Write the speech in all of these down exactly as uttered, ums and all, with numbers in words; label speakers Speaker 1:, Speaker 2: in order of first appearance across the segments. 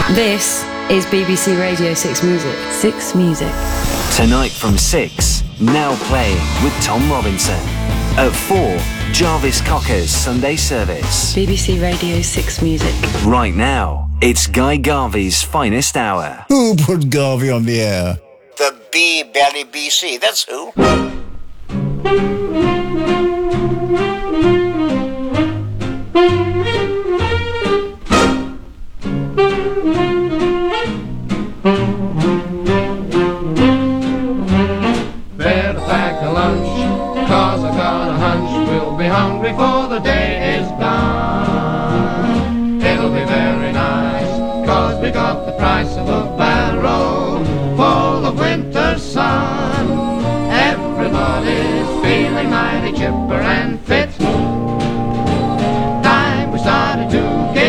Speaker 1: This is B B C Radio six Music. six Music.
Speaker 2: Tonight from six, Now Playing with Tom Robinson. At four, Jarvis Cocker's Sunday Service.
Speaker 1: B B C Radio six Music.
Speaker 2: Right now, it's Guy Garvey's Finest Hour.
Speaker 3: Who put Garvey on the air?
Speaker 4: The B Belly B C, that's who.
Speaker 5: Better pack a lunch, cause I got a hunch we'll be hungry before the day is done. It'll be very nice, cause we got the price of a barrel full of winter sun. Everybody's feeling mighty chipper and fit. Time we started to get.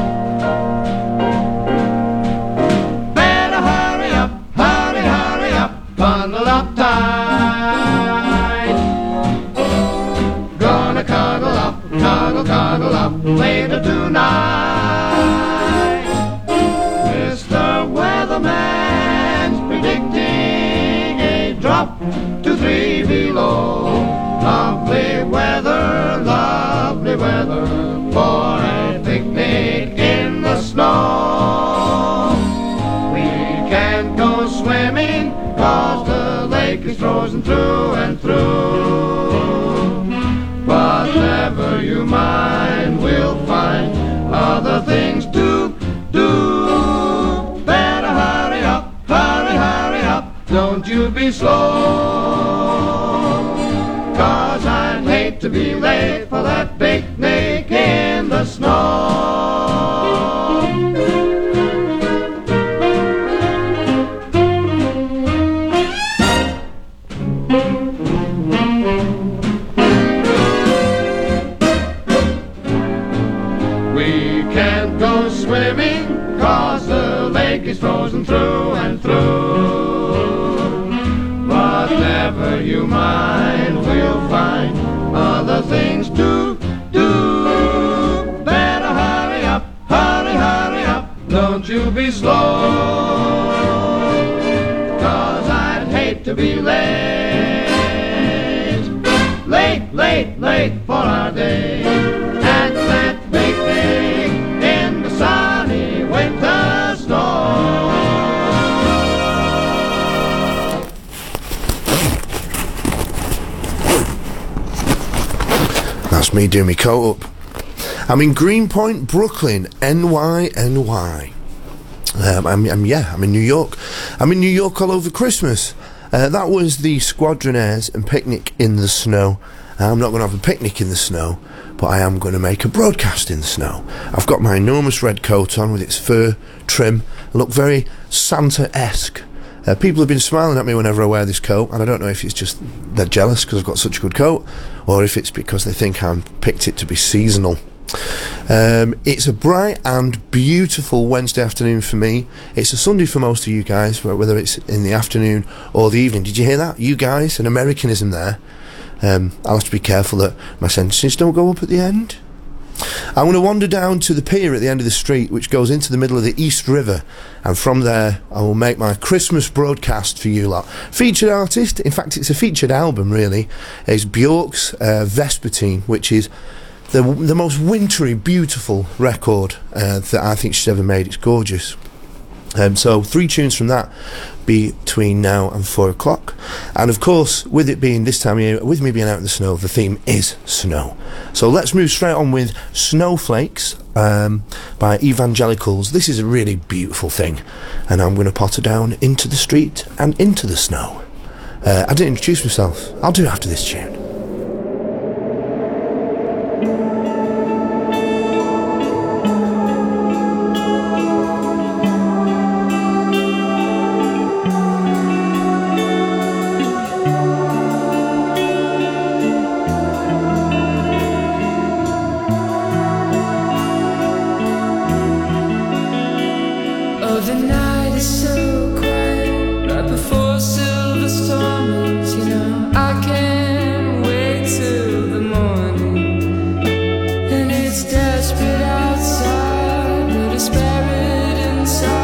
Speaker 5: Better hurry up, hurry, hurry up, bundle up tight. Gonna cuddle up, cuddle, cuddle up later tonight. Mister Weatherman's predicting a drop to three below. Lovely weather, lovely weather for a picnic in the snow. We can't go swimming cause the lake is frozen through and through. But never you mind, we'll find other things to do. Better hurry up, hurry, hurry up, don't you be slow. Cause I'd hate to be late for that picnic in the snow. We can't go swimming cause the lake is frozen through and through. But never you mind, we'll find other things to do. Better hurry up, hurry, hurry up, don't you be slow. Cause I'd hate to be late. Late, late, late for our day. At that picnic in the sunny winter snow.
Speaker 6: That's me doing my coat up. I'm in Greenpoint, Brooklyn, N Y, N Y. Um, I'm, I'm, yeah, I'm in New York. I'm in New York all over Christmas. Uh, that was the Squadronaires and Picnic in the Snow. Uh, I'm not going to have a picnic in the snow, but I am going to make a broadcast in the snow. I've got my enormous red coat on with its fur trim. I look very Santa-esque. Uh, people have been smiling at me whenever I wear this coat, and I don't know if it's just they're jealous because I've got such a good coat, or if it's because they think I picked it to be seasonal. Um, it's a bright and beautiful Wednesday afternoon for me. It's a Sunday for most of you guys, whether it's in the afternoon or the evening. Did you hear that? You guys, an Americanism there. Um, I'll have to be careful that my sentences don't go up at the end. I'm going to wander down to the pier at the end of the street, which goes into the middle of the East River, and from there I will make my Christmas broadcast for you lot. Featured artist, in fact it's a featured album really, is Bjork's uh, Vespertine, which is the the most wintry, beautiful record uh, that I think she's ever made. It's gorgeous. Um, so three tunes from that between now and four o'clock, and of course with it being this time of year, with me being out in the snow, the theme is snow. So let's move straight on with Snowflakes um, by Evangelicals. This is a really beautiful thing, and I'm going to potter down into the street and into the snow. uh, I didn't introduce myself. I'll do it after this tune.
Speaker 7: Desperate outside, but a spirit inside.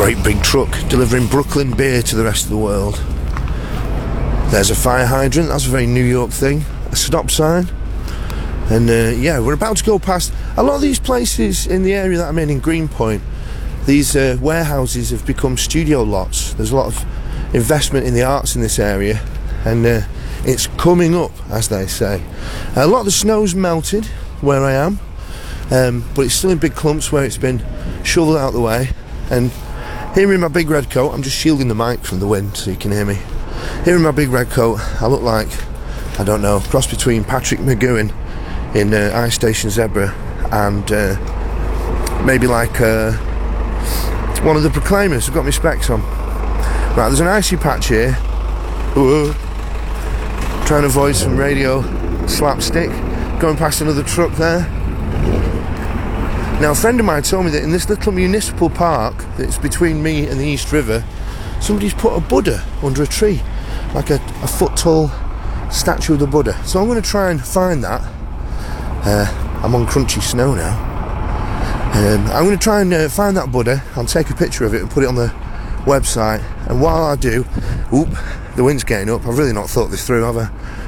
Speaker 6: Great big truck delivering Brooklyn beer to the rest of the world. There's a fire hydrant, that's a very New York thing. A stop sign. And uh, yeah, we're about to go past a lot of these places in the area that I'm in, in Greenpoint. These uh, warehouses have become studio lots. There's a lot of investment in the arts in this area, and uh, it's coming up, as they say. A lot of the snow's melted where I am, um, but it's still in big clumps where it's been shoveled out of the way. And here in my big red coat, I'm just shielding the mic from the wind so you can hear me. Here in my big red coat, I look like, I don't know, cross between Patrick McGowan in uh, Ice Station Zebra and uh, maybe like uh, one of the Proclaimers. I've got my specs on. Right, there's an icy patch here. Whoa. Trying to avoid some radio slapstick. Going past another truck there. Now, a friend of mine told me that in this little municipal park that's between me and the East River, somebody's put a Buddha under a tree, like a, a foot tall statue of the Buddha. So I'm going to try and find that. Uh, I'm on crunchy snow now. Um, I'm going to try and uh, find that Buddha. I'll take a picture of it and put it on the website. And while I do, whoop, the wind's getting up. I've really not thought this through, have I?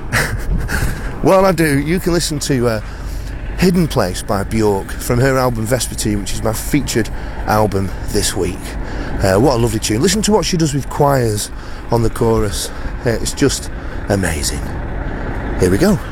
Speaker 6: While I do, you can listen to uh, Hidden Place by Bjork from her album Vespertine, which is my featured album this week. Uh, what a lovely tune. Listen to what she does with choirs on the chorus. Uh, it's just amazing. Here we go.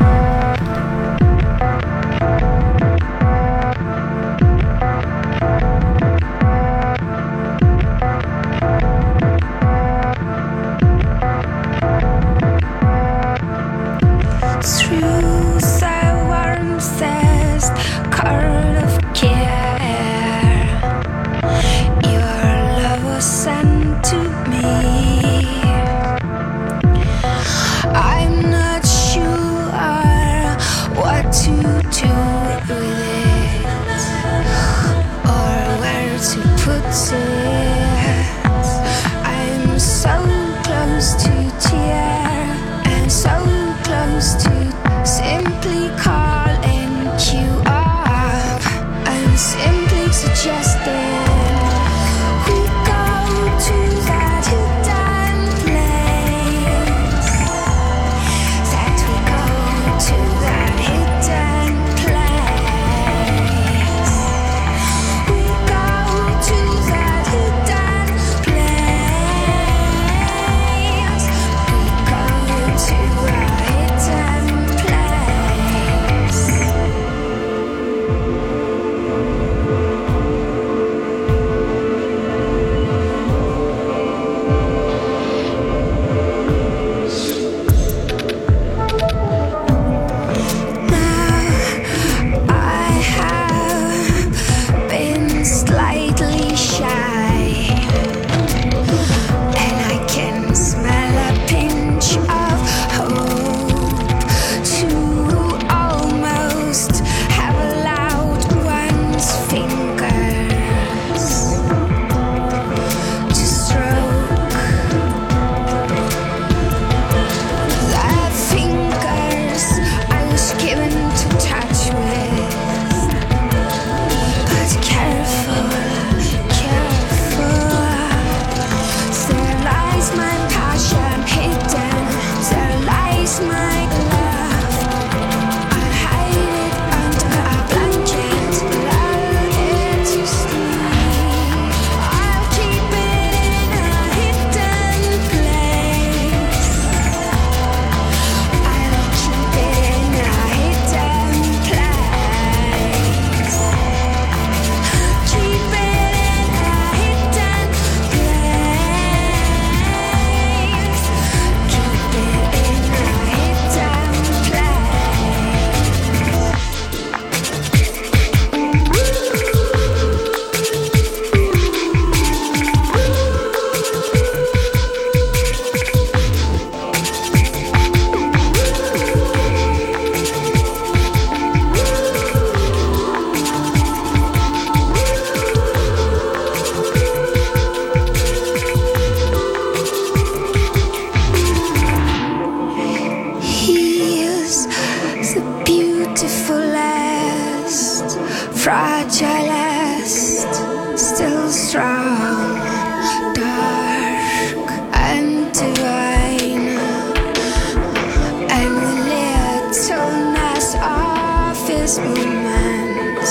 Speaker 7: fragilest, still strong. dark and divine, and the littleness of his movements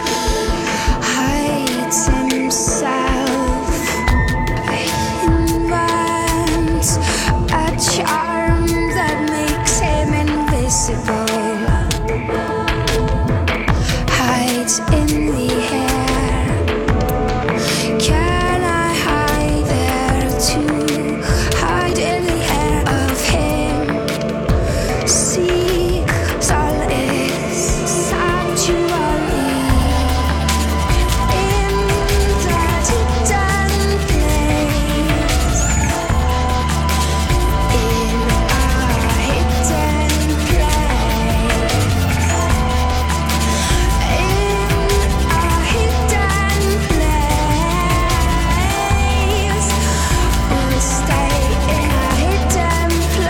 Speaker 7: hides himself, invents a charm that makes him invisible, hides in the air. Can I hide there too? Hide in the air of him. See solace, sanctuary in that hidden place. In a hidden place. In a hidden place. We'll stay in a hidden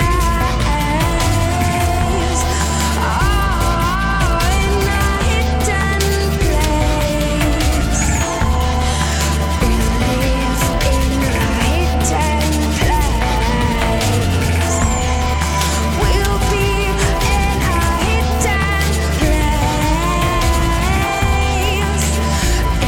Speaker 7: place. Oh, in a hidden place. We live in a hidden place. We'll be in a hidden place. In a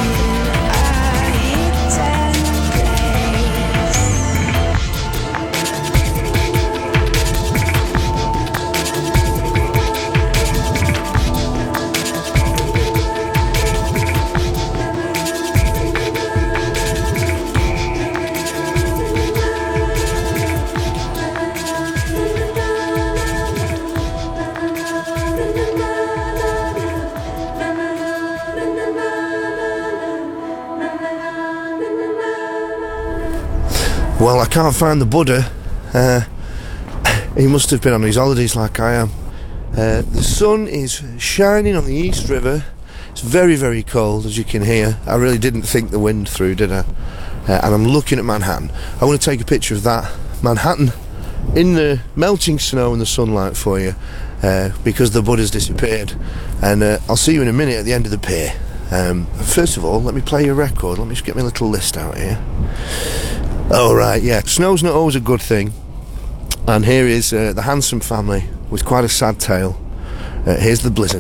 Speaker 6: Well, I can't find the Buddha. Uh, he must have been on his holidays like I am. Uh, the sun is shining on the East River. It's very, very cold, as you can hear. I really didn't think the wind through, did I? Uh, and I'm looking at Manhattan. I want to take a picture of that Manhattan in the melting snow and the sunlight for you, uh, because the Buddha's disappeared. And uh, I'll see you in a minute at the end of the pier. Um, first of all, let me play your record. Let me just get my little list out here. Oh, right, yeah. Snow's not always a good thing. And here is uh, the Handsome family with quite a sad tale. Uh, here's the blizzard.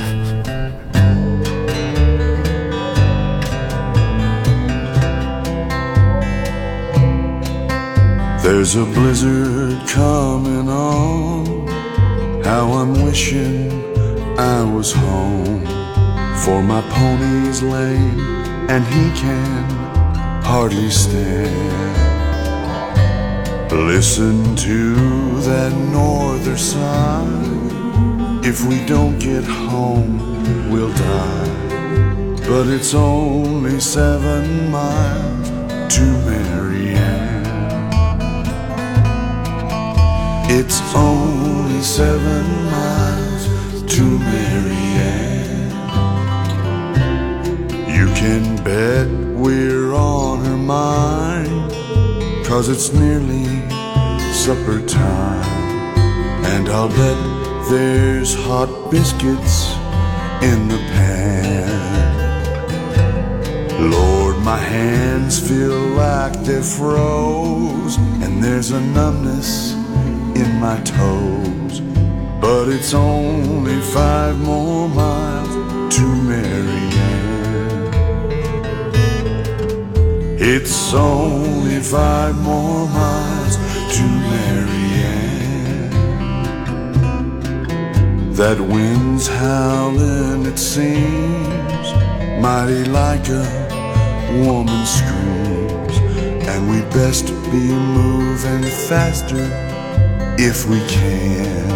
Speaker 8: There's a blizzard coming on. How I'm wishing I was home. For my pony's lame and he can hardly stand. Listen to that northern side. If we don't get home, we'll die. But it's only seven miles to Marianne. It's only seven miles to Marianne. You can bet we're on her mind, 'cause it's nearly supper time. And I'll bet there's hot biscuits in the pan. Lord, my hands feel like they're froze, and there's a numbness in my toes. But it's only five more miles to Marianne. It's only five more miles to Marianne. That wind's howling, it seems, mighty like a woman screams. And we'd best be moving faster if we can.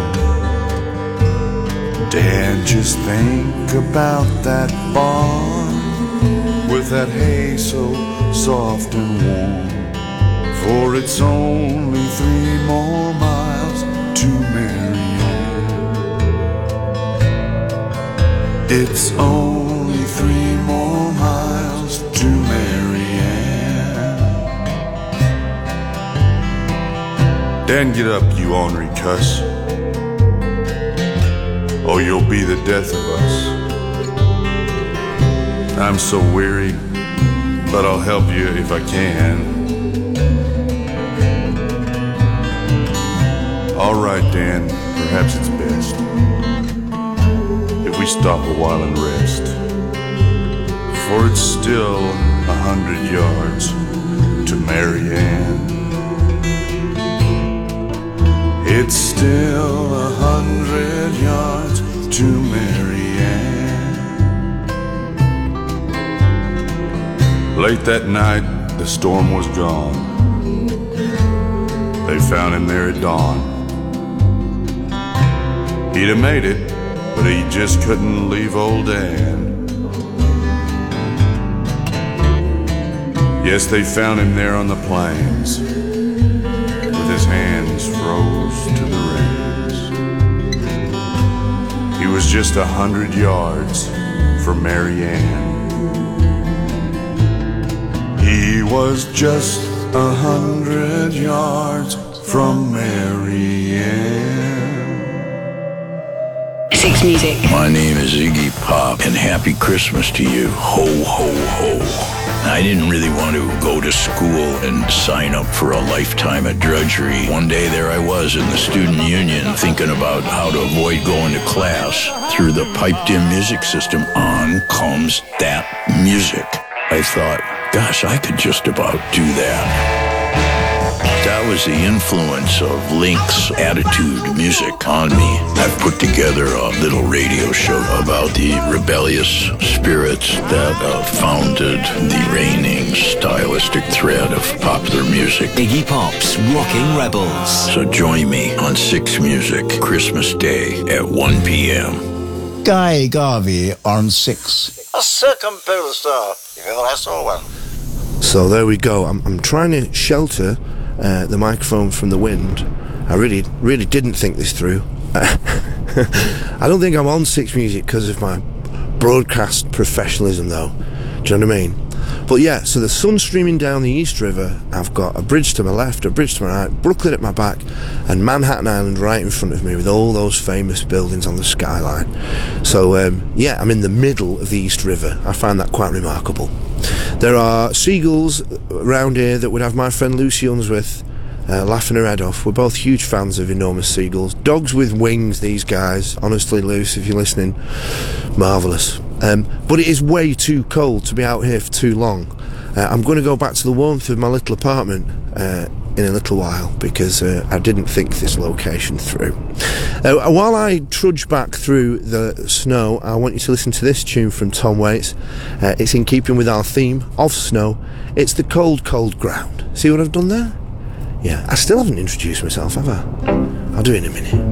Speaker 8: Dan, just think about that barn with that hay so soft and warm. For it's only three more miles to Marianne. It's only three more miles to Marianne. Dan, get up, you ornery cuss, or you'll be the death of us. I'm so weary, but I'll help you if I can. All right, Dan, perhaps it's best if we stop a while and rest, for it's still a hundred yards to Marianne. It's still a hundred yards to Marianne. Late that night, the storm was gone. They found him there at dawn. He'd have made it, but he just couldn't leave old Dan. Yes, they found him there on the plains, with his hands froze to the reins. He was just a hundred yards from Marianne. He was just a hundred yards from Marianne.
Speaker 1: Six Music.
Speaker 9: My name is Iggy Pop, and happy Christmas to you. Ho, ho, ho. I didn't really want to go to school and sign up for a lifetime of drudgery. One day there I was in the student union thinking about how to avoid going to class. Through the piped-in music system, on comes that music. I thought, gosh, I could just about do that. That was the influence of Link's attitude music on me. I've put together a little radio show about the rebellious spirits that uh, founded the reigning stylistic thread of popular music.
Speaker 2: Iggy Pop's Rocking Rebels.
Speaker 9: So join me on Six Music, Christmas Day at one p.m.
Speaker 3: Guy Garvey on Six.
Speaker 4: A circumpolar star, if ever I saw one.
Speaker 6: So there we go. I'm, I'm trying to shelter uh, the microphone from the wind. I really, really didn't think this through. I don't think I'm on Six Music because of my broadcast professionalism, though. Do you know what I mean? But yeah, so the sun's streaming down the East River. I've got a bridge to my left, a bridge to my right, Brooklyn at my back, and Manhattan Island right in front of me with all those famous buildings on the skyline. So um, yeah, I'm in the middle of the East River. I find that quite remarkable. There are seagulls around here that would have my friend Lucy Unsworth uh, laughing her head off. We're both huge fans of enormous seagulls. Dogs with wings, these guys. Honestly, Luce, if you're listening, marvellous. Um, but it is way too cold to be out here for too long. Uh, I'm going to go back to the warmth of my little apartment uh, in a little while because uh, I didn't think this location through. Uh, while I trudge back through the snow, I want you to listen to this tune from Tom Waits. Uh, it's in keeping with our theme of snow. It's The Cold, Cold Ground. See what I've done there? Yeah, I still haven't introduced myself, have I? I'll do it in a minute.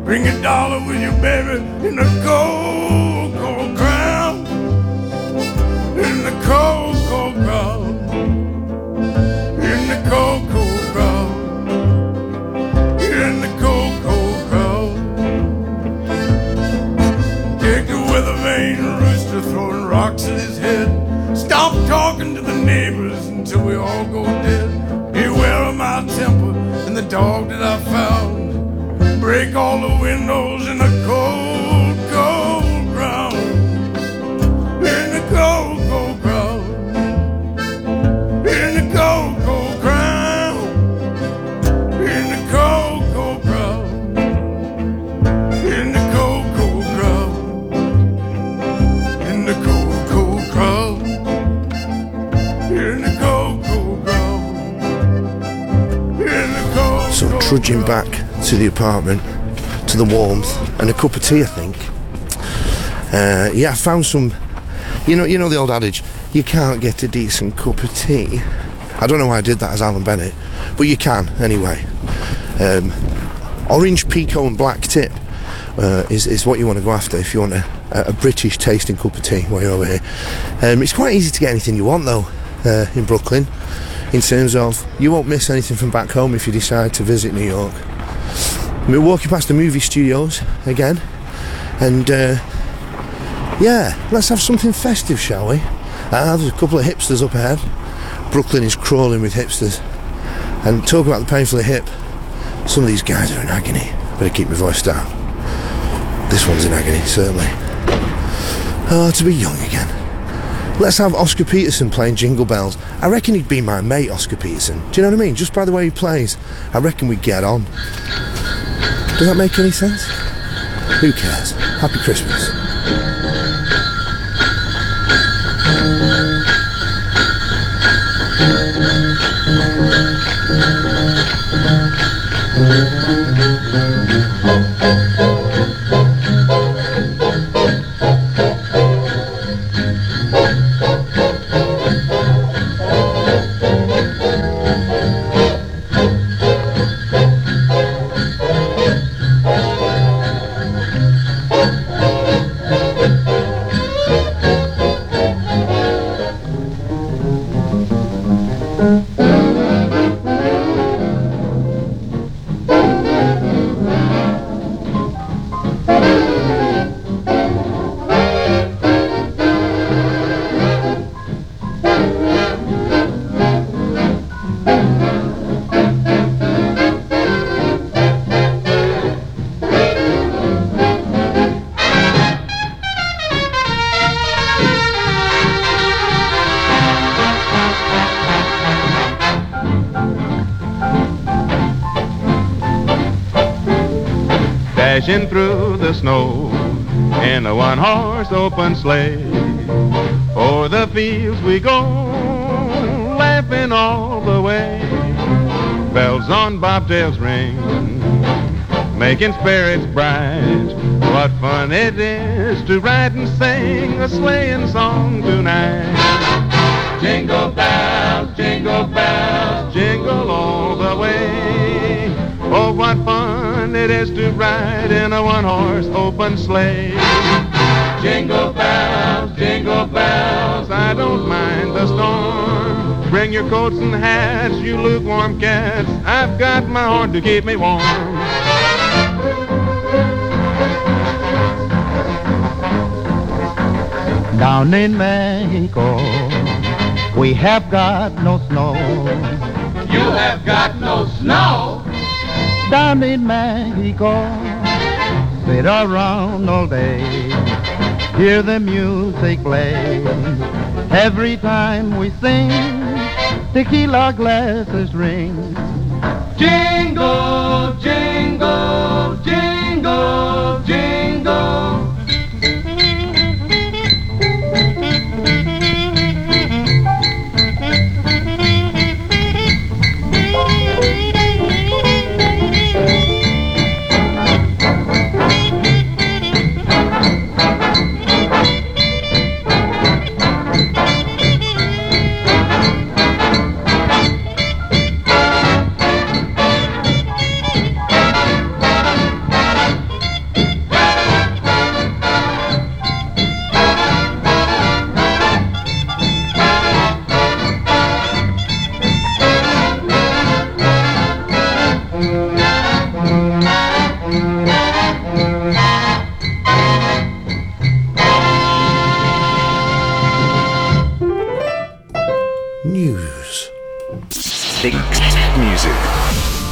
Speaker 5: Bring a dollar with you, baby, in a cold, cold ground. In the cold, cold ground. In the cold, cold ground. In the cold, cold ground. Take the weather vane rooster throwing rocks at his head. Stop talking to the neighbors until we all go dead. Beware of my temper and the dog that I found. Break all the windows in the cold, cold ground. In the cold, cold ground. In the cold, cold ground. In the cold, cold ground. In the cold, cold ground. In the cold, cold ground. In the cold, cold ground. In the cold,
Speaker 6: So
Speaker 5: cold
Speaker 6: trudging
Speaker 5: ground.
Speaker 6: back to the apartment, to the warmth, and a cup of tea, I think. Uh, yeah, I found some. You know, you know the old adage: you can't get a decent cup of tea. I don't know why I did that as Alan Bennett, but you can anyway. Um, orange pekoe and black tip uh, is is what you want to go after if you want a, a British tasting cup of tea while you're over here. Um, it's quite easy to get anything you want though uh, in Brooklyn. In terms of, you won't miss anything from back home if you decide to visit New York. We're walking past the movie studios again, and uh, yeah, let's have something festive, shall we? Ah, there's a couple of hipsters up ahead. Brooklyn is crawling with hipsters. And talk about the painfully hip, some of these guys are in agony. Better keep my voice down. This one's in agony, certainly. Oh, to be young again. Let's have Oscar Peterson playing Jingle Bells. I reckon he'd be my mate, Oscar Peterson. Do you know what I mean? Just by the way he plays, I reckon we'd get on. Does that make any sense? Who cares? Happy Christmas.
Speaker 10: Dashing through the snow in a one-horse open sleigh. O'er the fields we go, laughing all the way. Bells on bobtails ring, making spirits bright. What fun it is to ride and sing a sleighing song tonight. Jingle bells, jingle bells, jingle all the way. Oh, what fun it is to ride in a one-horse open sleigh. Jingle bells, jingle bells, I don't mind the storm. Bring your coats and hats, you lukewarm cats. I've got my horn to keep me warm.
Speaker 11: Down in Mexico, we have got no snow.
Speaker 5: You have got no snow.
Speaker 11: Down in Mexico, sit around all day, hear the music play. Every time we sing, tequila glasses ring.
Speaker 5: Jingle, jingle, jingle, jingle.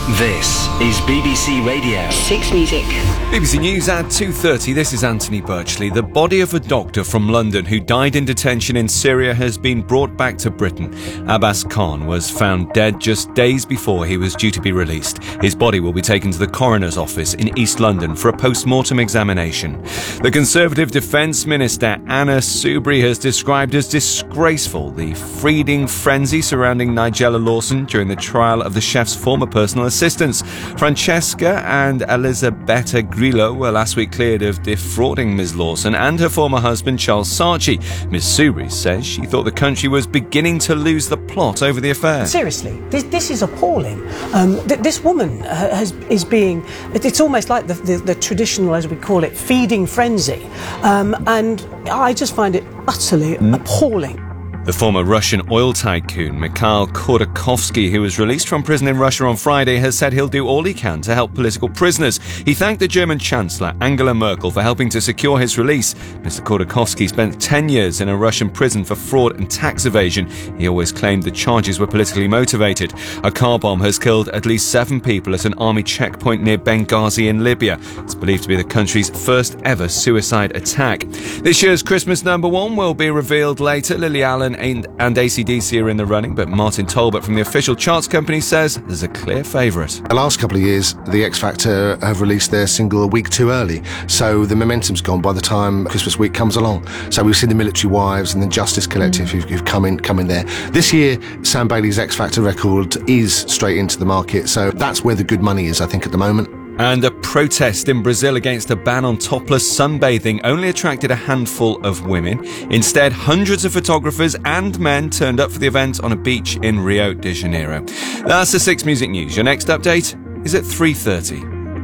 Speaker 2: This is B B C Radio
Speaker 1: Six Music.
Speaker 12: B B C News at two thirty. This is Anthony Birchley. The body of a doctor from London who died in detention in Syria has been brought back to Britain. Abbas Khan was found dead just days before he was due to be released. His body will be taken to the coroner's office in East London for a post-mortem examination. The Conservative Defence Minister Anna Soubry has described as disgraceful the feeding frenzy surrounding Nigella Lawson during the trial of the chef's former personal assistants. Francesca and Elisabetta Grillo were last week cleared of defrauding Miz Lawson and her former husband Charles Saatchi. Miz Soubry says she thought the country was beginning to lose the plot over the affair.
Speaker 13: Seriously, this, this is appalling. Um, th- this woman uh, has, is being, it, it's almost like the, the, the traditional, as we call it, feeding frenzy. Um, and I just find it utterly mm. appalling.
Speaker 12: The former Russian oil tycoon Mikhail Khodorkovsky, who was released from prison in Russia on Friday, has said he'll do all he can to help political prisoners. He thanked the German Chancellor Angela Merkel for helping to secure his release. Mister Khodorkovsky spent ten years in a Russian prison for fraud and tax evasion. He always claimed the charges were politically motivated. A car bomb has killed at least seven people at an army checkpoint near Benghazi in Libya. It's believed to be the country's first ever suicide attack. This year's Christmas number one will be revealed later. Lily Allen and A C D C are in the running, but Martin Talbot from the official charts company says there's a clear favourite.
Speaker 14: The last couple of years, the X Factor have released their single a week too early, so the momentum's gone by the time Christmas week comes along. So we've seen the Military Wives and the Justice Collective who've, who've come in come in there. This year, Sam Bailey's X Factor record is straight into the market, so that's where the good money is, I think, at the moment.
Speaker 12: And a protest in Brazil against a ban on topless sunbathing only attracted a handful of women. Instead, hundreds of photographers and men turned up for the event on a beach in Rio de Janeiro. That's the Six Music News. Your next update is at three thirty.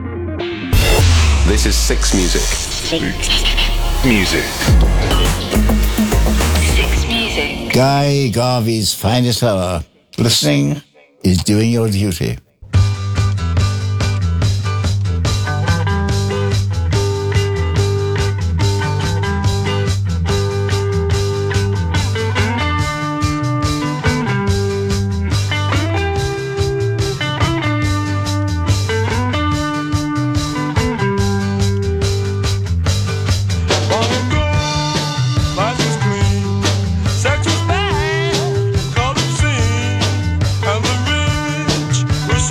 Speaker 15: This is Six Music. Six Music.
Speaker 3: Six Music. Guy Garvey's finest hour. Listening is doing your duty.
Speaker 5: Sex was bad, colored scene, and the rich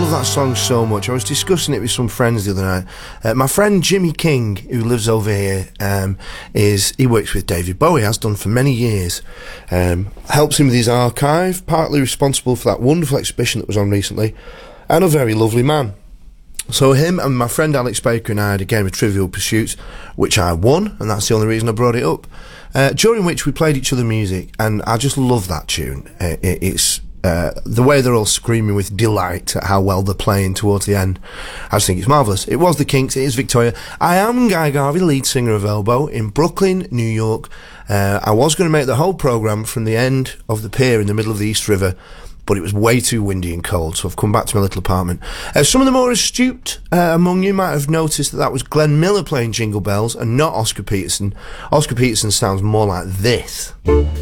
Speaker 6: love that song so much. I was discussing it with some friends the other night. Uh, my friend Jimmy King, who lives over here, um, is he works with David Bowie, has done for many years. Um, helps him with his archive, partly responsible for that wonderful exhibition that was on recently, and a very lovely man. So him and my friend Alex Baker and I had a game of Trivial Pursuit, which I won, and that's the only reason I brought it up. Uh, during which we played each other music, and I just love that tune. Uh, it, it's Uh, the way they're all screaming with delight at how well they're playing towards the end. I just think it's marvellous. It was the Kinks, it is Victoria. I am Guy Garvey, lead singer of Elbow, in Brooklyn, New York. Uh, I was going to make the whole programme from the end of the pier in the middle of the East River, but it was way too windy and cold, so I've come back to my little apartment. Uh, some of the more astute uh, among you might have noticed that that was Glenn Miller playing Jingle Bells and not Oscar Peterson. Oscar Peterson sounds more like this.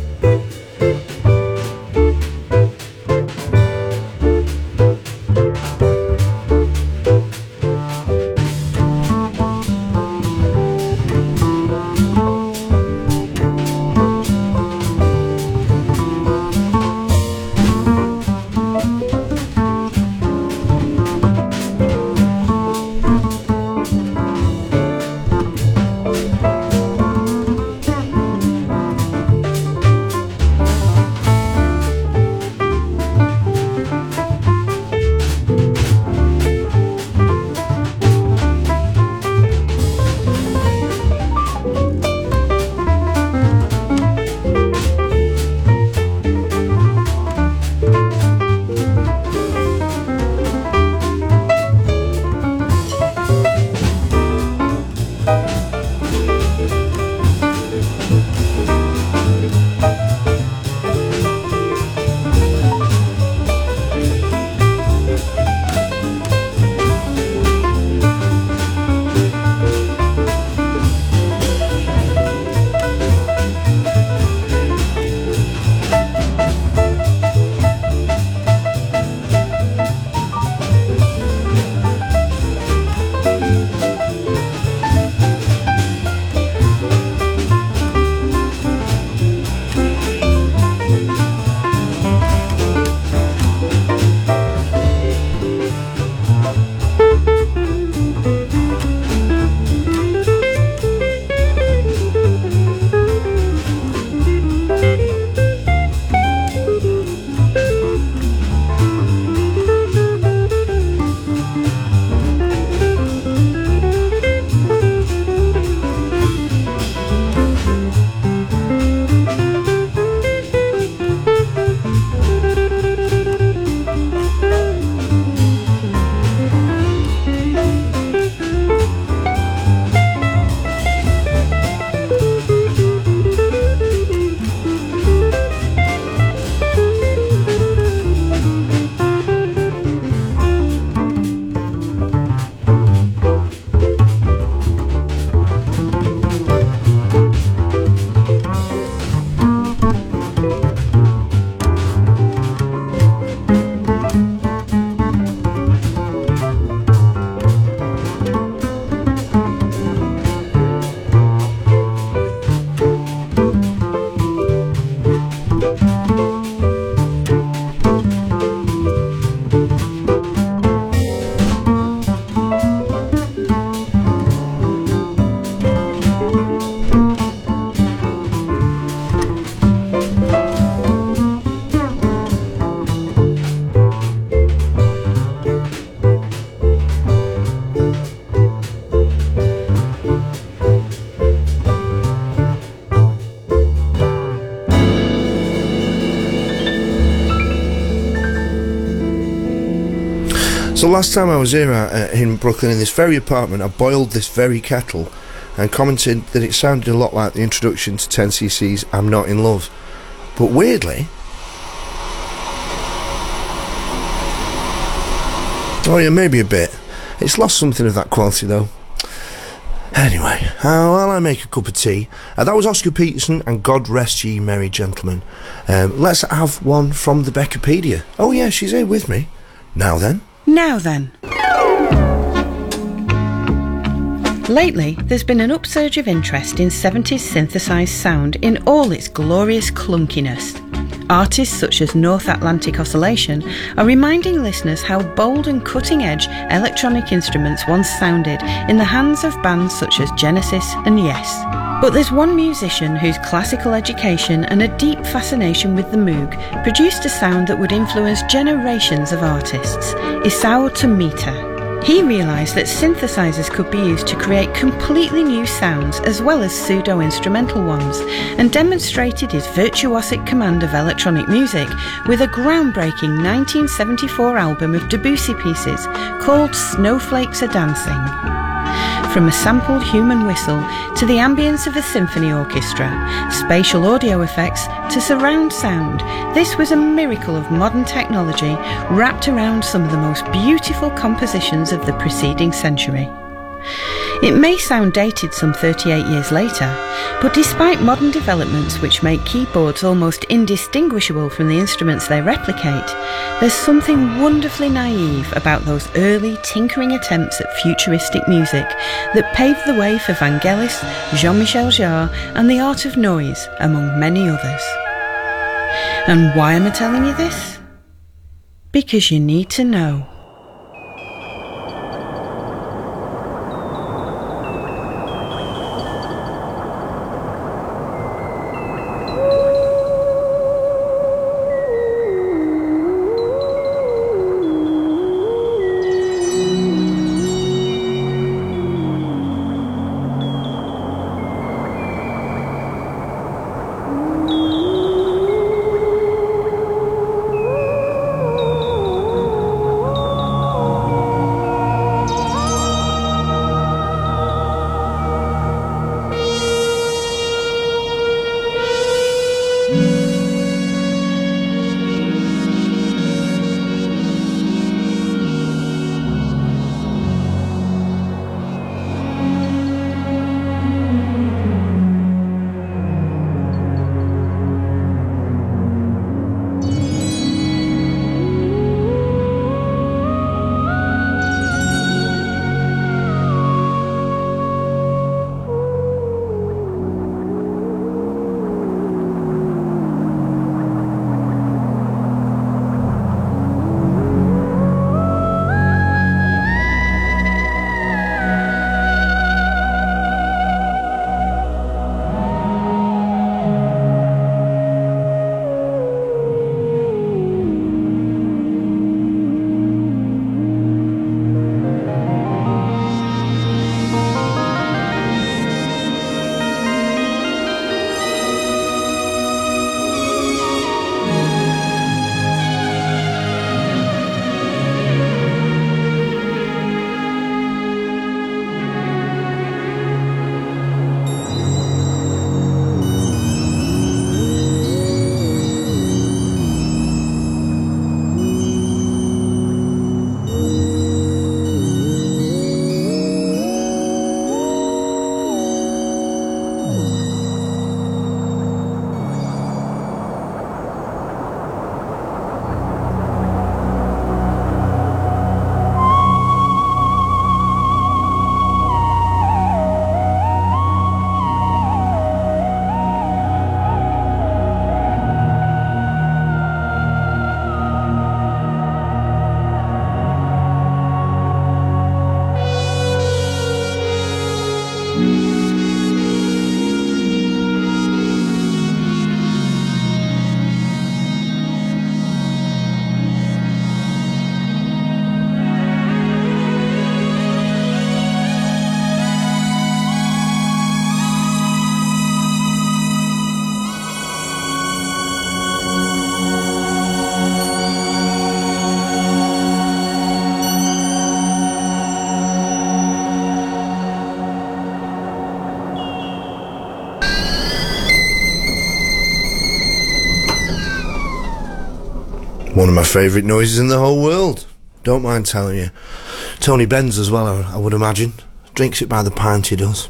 Speaker 6: So last time I was here uh, in Brooklyn in this very apartment, I boiled this very kettle and commented that it sounded a lot like the introduction to ten C C's I'm Not In Love. But weirdly... Oh yeah, maybe a bit. It's lost something of that quality though. Anyway, uh, while I make a cup of tea, uh, that was Oscar Peterson and God Rest Ye Merry Gentlemen. Um, let's have one from the Beckopedia. Oh yeah, she's here with me. Now then.
Speaker 16: Now then. Lately, there's been an upsurge of interest in seventies synthesised sound in all its glorious clunkiness. Artists such as North Atlantic Oscillation are reminding listeners how bold and cutting-edge electronic instruments once sounded in the hands of bands such as Genesis and Yes. But there's one musician whose classical education and a deep fascination with the Moog produced a sound that would influence generations of artists, Isao Tomita. He realised that synthesizers could be used to create completely new sounds as well as pseudo-instrumental ones, and demonstrated his virtuosic command of electronic music with a groundbreaking nineteen seventy-four album of Debussy pieces called Snowflakes Are Dancing. From a sampled human whistle to the ambience of a symphony orchestra, spatial audio effects to surround sound, this was a miracle of modern technology wrapped around some of the most beautiful compositions of the preceding century. It may sound dated some thirty-eight years later, but despite modern developments which make keyboards almost indistinguishable from the instruments they replicate, there's something wonderfully naive about those early tinkering attempts at futuristic music that paved the way for Vangelis, Jean-Michel Jarre and the Art of Noise, among many others. And why am I telling you this? Because you need to know.
Speaker 6: One of my favourite noises in the whole world. Don't mind telling you. Tony Benz as well, I, I would imagine. Drinks it by the pint, he does.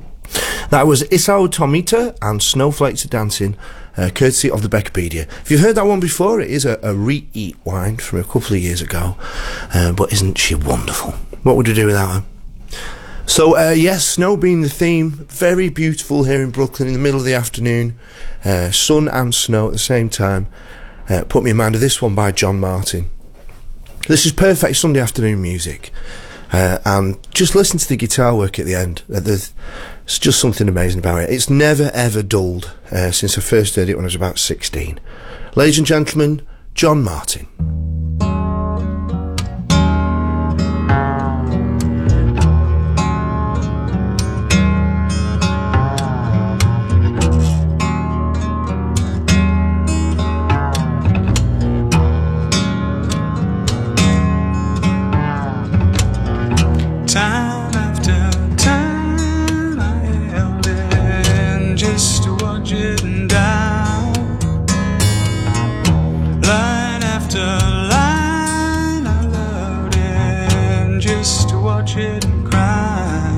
Speaker 6: That was Isao Tomita and Snowflakes Are Dancing, uh, courtesy of the Beckapedia. If you've heard that one before, it is a, a re-eat wine from a couple of years ago. Uh, but isn't she wonderful? What would you do without her? So, uh, yes, snow being the theme, very beautiful here in Brooklyn in the middle of the afternoon, uh, sun and snow at the same time. Uh, put me in mind of this one by John Martin. This is perfect Sunday afternoon music, uh, and just listen to the guitar work at the end. Uh, there's it's just something amazing about it. It's never ever dulled uh, since I first heard it when I was about sixteen. Ladies and gentlemen, John Martin.
Speaker 17: Time after time I held in just to watch it down. Line after line I loved it just to watch it cry.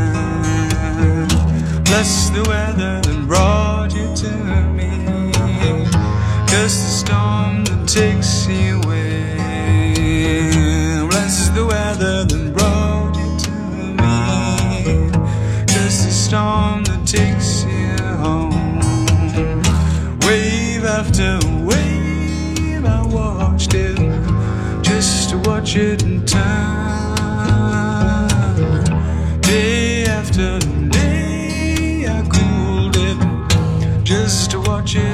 Speaker 17: Bless the weather that brought you to me, 'cause the storm that takes you away. Bless the weather that brought you to me, 'cause the storm that takes you home. Wave after wave I watched it just to watch it turn. Day after day I cooled it just to watch it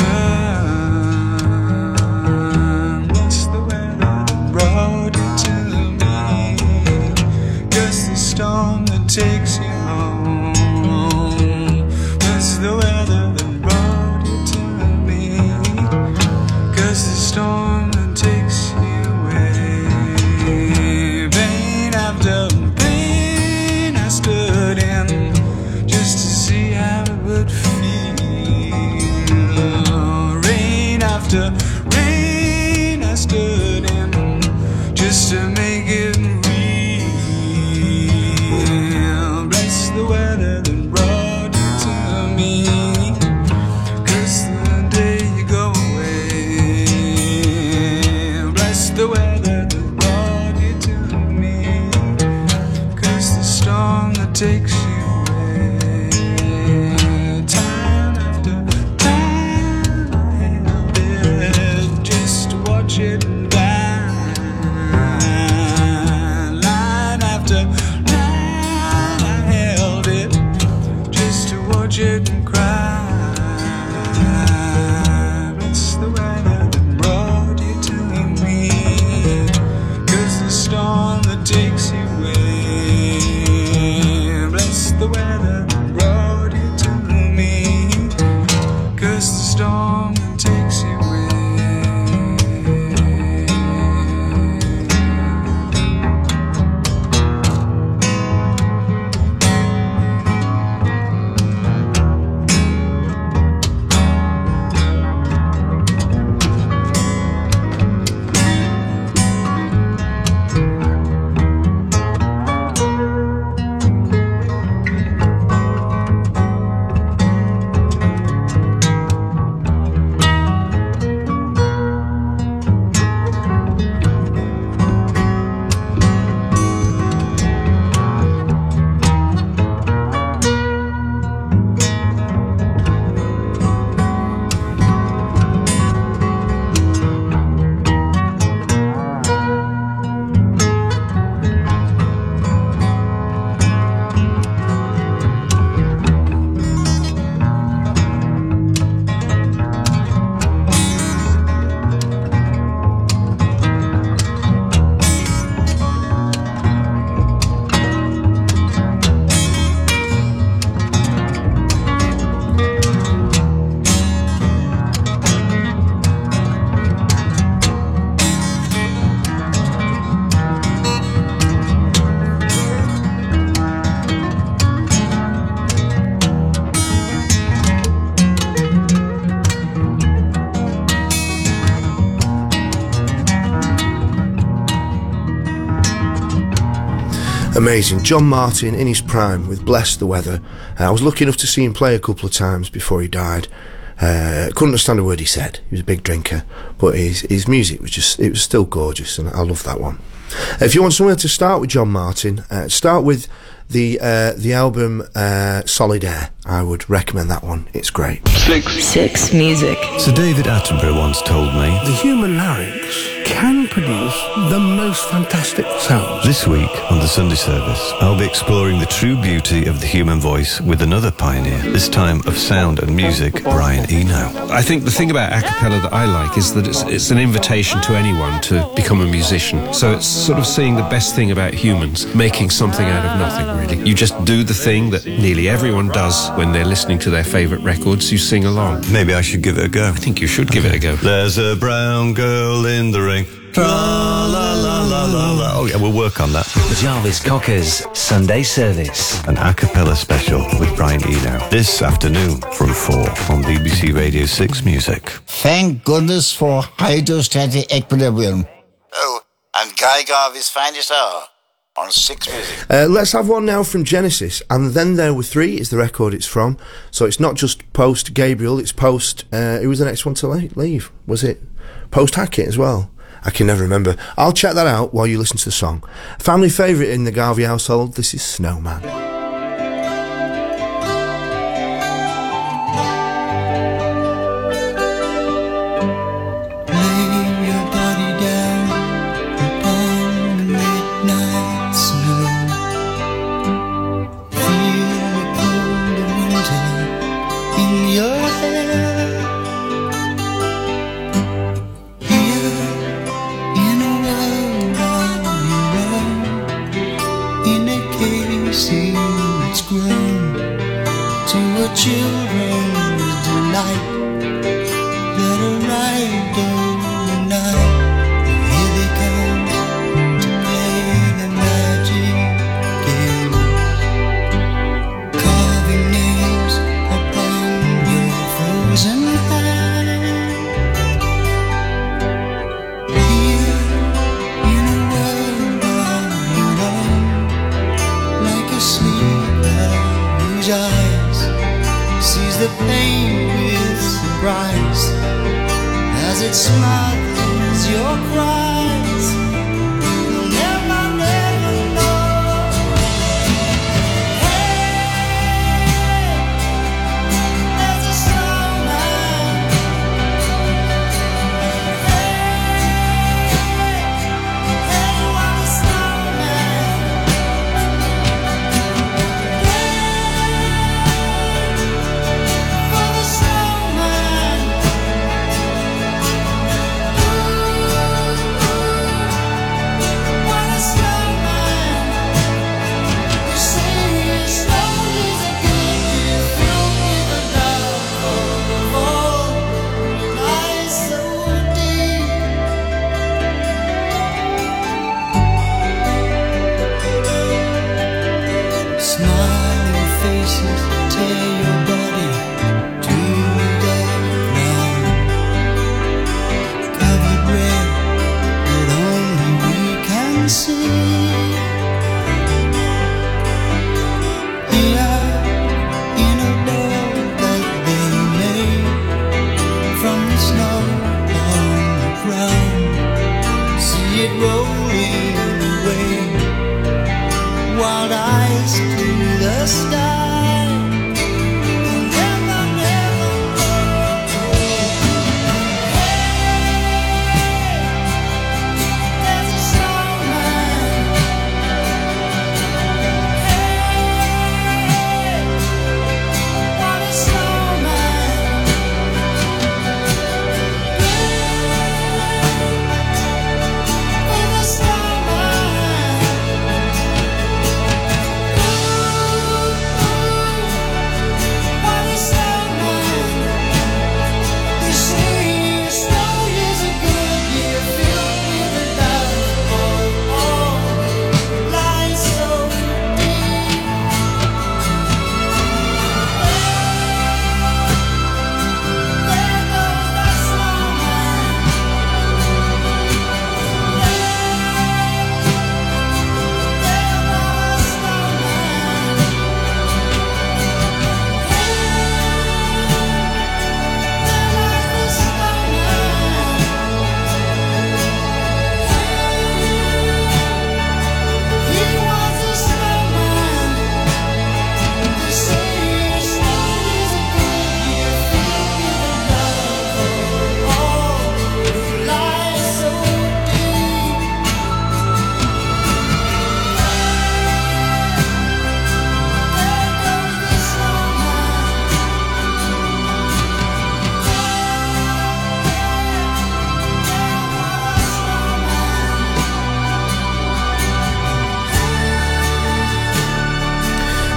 Speaker 17: burn. What's the weather that brought you to me, 'cause the storm that takes you home. What's the weather that brought you to me, 'cause the storm that takes you away. Pain after pain I stood in just to see how it would feel. Rain after rain I stood in just to make it real. Bless the weather that brought you to me, 'cause the day you go away. Bless the weather that brought you to me, 'cause the storm that takes you away. Time after time I held it just to watch it die. Line after line I held it just to watch it cry. It's the weather that brought you to me, 'cause the storm that takes you away. Bless the weather that brought you to me, 'cause the storm that takes you away.
Speaker 6: Amazing. John Martin in his prime with Bless the Weather. Uh, I was lucky enough to see him play a couple of times before he died. Uh, couldn't understand a word he said. He was a big drinker, but his his music was just, it was still gorgeous, and I love that one. If you want somewhere to start with John Martin, uh, start with the uh, the album uh, Solidaire. I would recommend that one. It's great.
Speaker 1: Six. Six music.
Speaker 18: Sir David Attenborough once told me,
Speaker 19: the human larynx can produce the most fantastic sounds.
Speaker 18: This week on the Sunday service, I'll be exploring the true beauty of the human voice with another pioneer, this time of sound and music, Brian Eno.
Speaker 20: I think the thing about a cappella that I like is that it's, it's an invitation to anyone to become a musician. So it's sort of seeing the best thing about humans, making something out of nothing, really. You just do the thing that nearly everyone does when they're listening to their favourite records. You sing along.
Speaker 18: Maybe I should give it a go.
Speaker 20: I think you should give it a go.
Speaker 18: There's a brown girl in the ring. Tra la la la la la. Oh yeah, we'll work on that.
Speaker 2: Jarvis Cocker's Sunday Service.
Speaker 18: An a cappella special with Brian Eno. This afternoon from four on B B C Radio six Music.
Speaker 3: Thank goodness for hydrostatic equilibrium.
Speaker 4: Oh, and Guy Garvey's Finest Hour on six Music.
Speaker 6: Uh, let's have one now from Genesis. And Then There Were Three is the record it's from. So it's not just post Gabriel, it's post... Uh, who was the next one to leave? Was it post Hackett as well? I can never remember. I'll check that out while you listen to the song. Family favourite in the Garvey household, this is Snowman.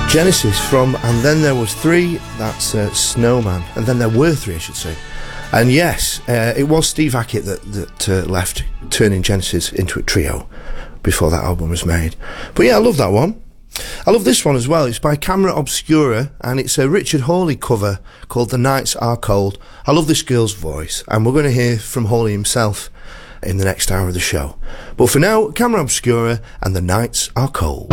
Speaker 6: Genesis from And Then There Was Three, that's uh, Snowman. And then there were three, I should say. And yes, uh, it was Steve Hackett that, that uh, left, turning Genesis into a trio before that album was made. But yeah, I love that one. I love this one as well. It's by Camera Obscura, and it's a Richard Hawley cover called The Nights Are Cold. I love this girl's voice, and we're going to hear from Hawley himself in the next hour of the show. But for now, Camera Obscura and The Nights Are Cold.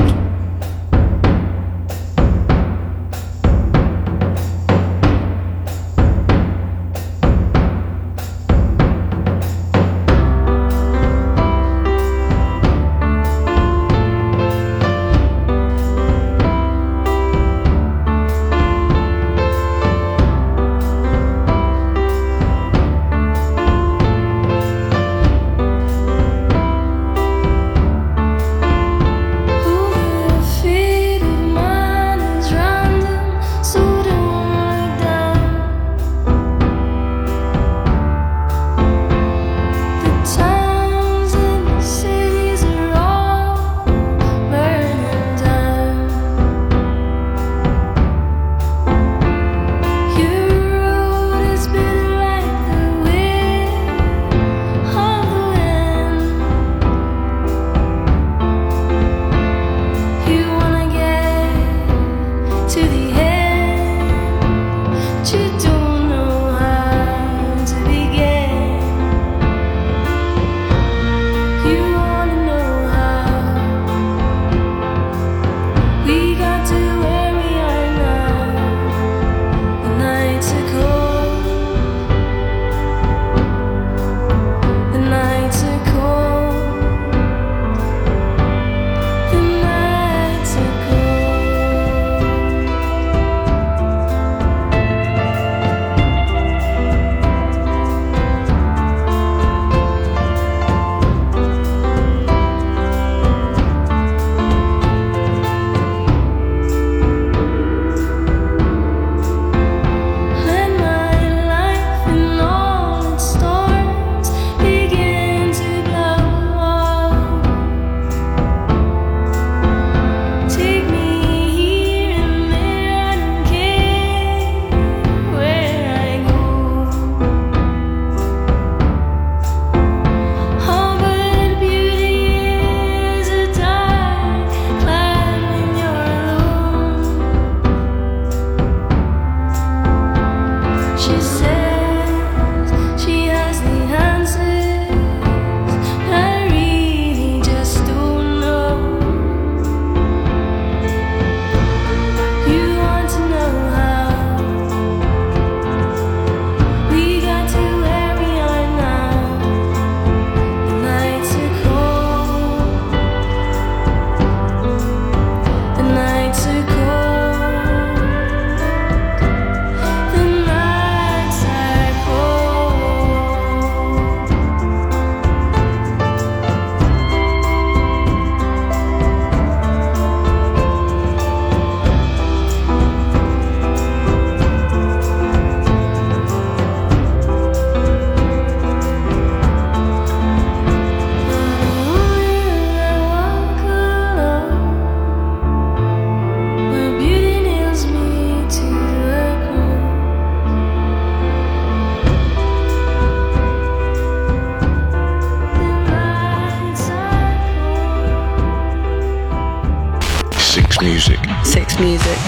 Speaker 15: Music.
Speaker 1: Six Music.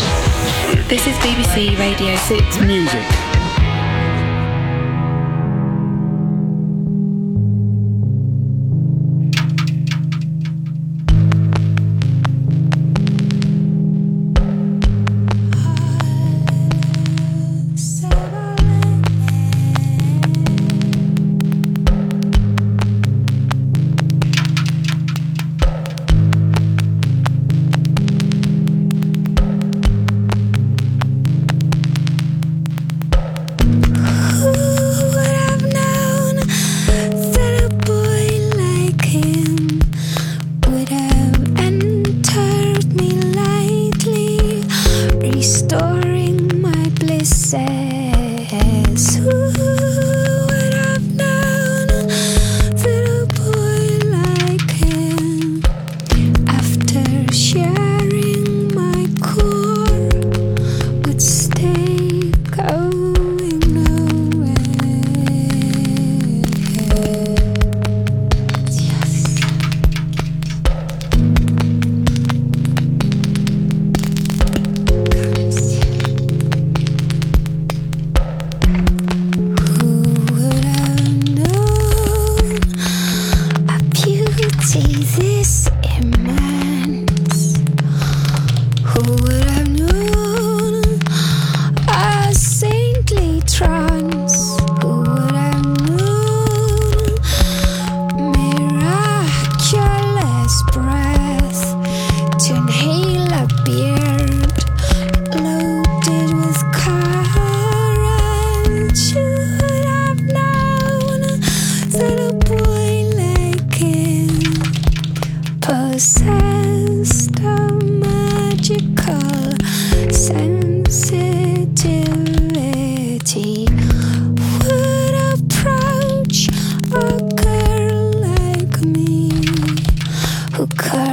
Speaker 15: Six.
Speaker 1: This is B B C Radio six Music.
Speaker 7: Sharing my cool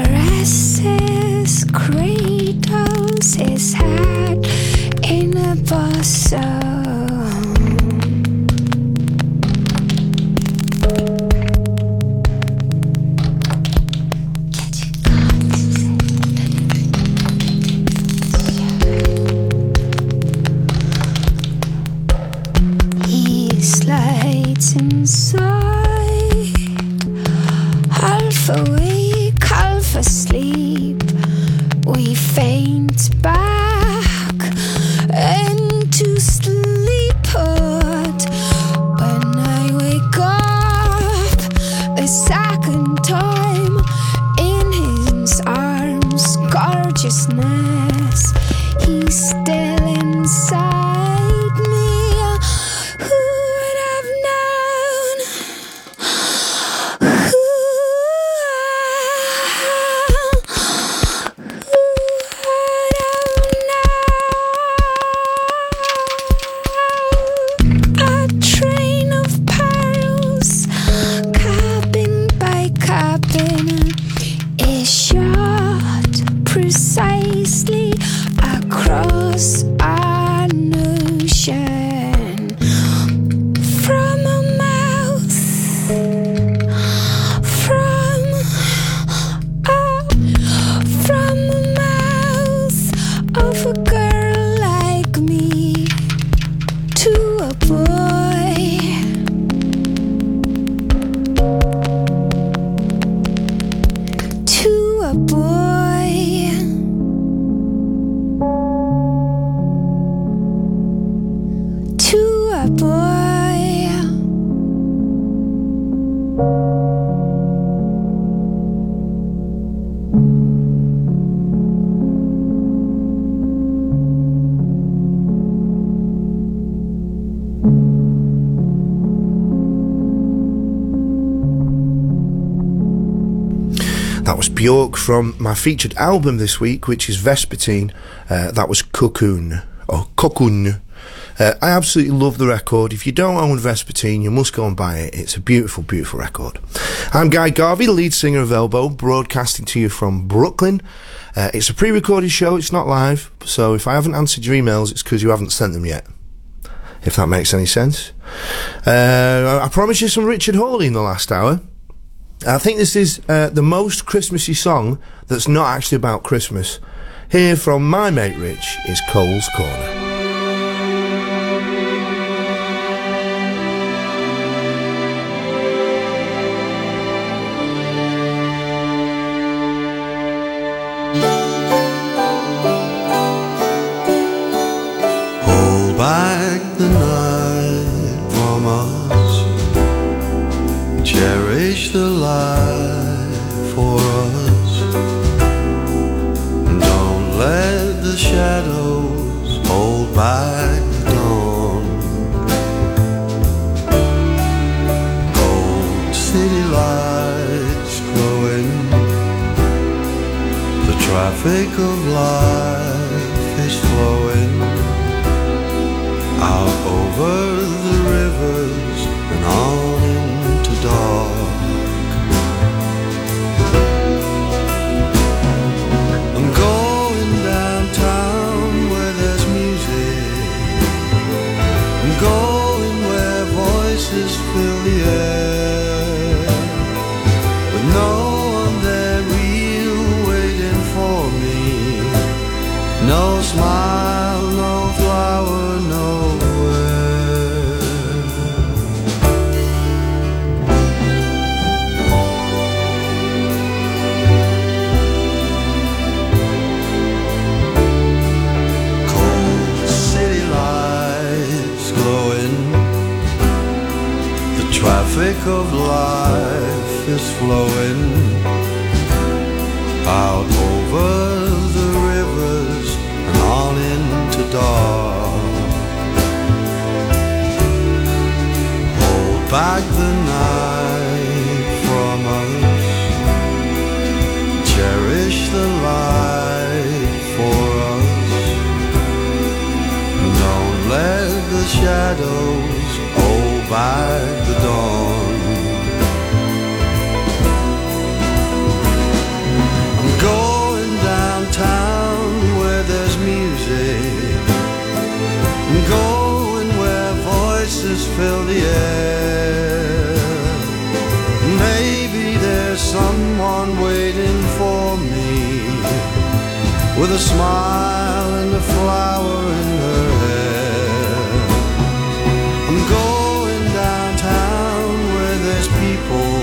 Speaker 7: caresses, cradles his head in a bosom. He slides inside, half awake, half asleep. We faint back into sleep. But when I wake up the second time in his arms, gorgeousness, he's still inside me. Who would have known? Who a train of perils, cabin by cabin, is shot precisely across an ocean from a mouth, from a, from the mouth of a girl like me to a boy, to a boy, to a boy.
Speaker 6: That was Bjork from my featured album this week, which is Vespertine. Uh, that was Cocoon, or Cocoon. Uh, I absolutely love the record. If you don't own Vespertine, you must go and buy it. It's a beautiful, beautiful record. I'm Guy Garvey, the lead singer of Elbow, broadcasting to you from Brooklyn. Uh, it's a pre-recorded show, it's not live, so if I haven't answered your emails, it's because you haven't sent them yet, if that makes any sense. Uh, I promised you some Richard Hawley in the last hour. I think this is uh, the most Christmassy song that's not actually about Christmas. Here from my mate Rich is Cole's Corner.
Speaker 8: Hold back the night from us, cherish the light for us. Don't let the shadows hold back the dawn. Cold city lights glowing, the traffic of life is flowing out over the rivers and on into dark. I'm going downtown where there's music. I'm going where voices fill the air, with no one there real waiting for me. No smile, no flower, nowhere. Cold city lights glowing, the traffic of life is flowing out over the rivers and on into dark. Hold back the night from us, cherish the light for us. Don't let the shadows hold back the dawn. the air. Maybe there's someone waiting for me, with a smile and a flower in her hair. I'm going downtown where there's people.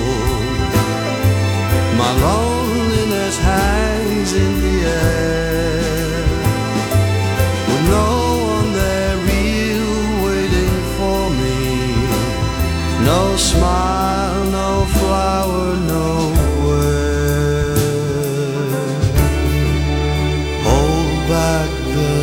Speaker 8: My loneliness hangs in the air, with no one there real waiting for me. No smile, no flower, nowhere. Hold back the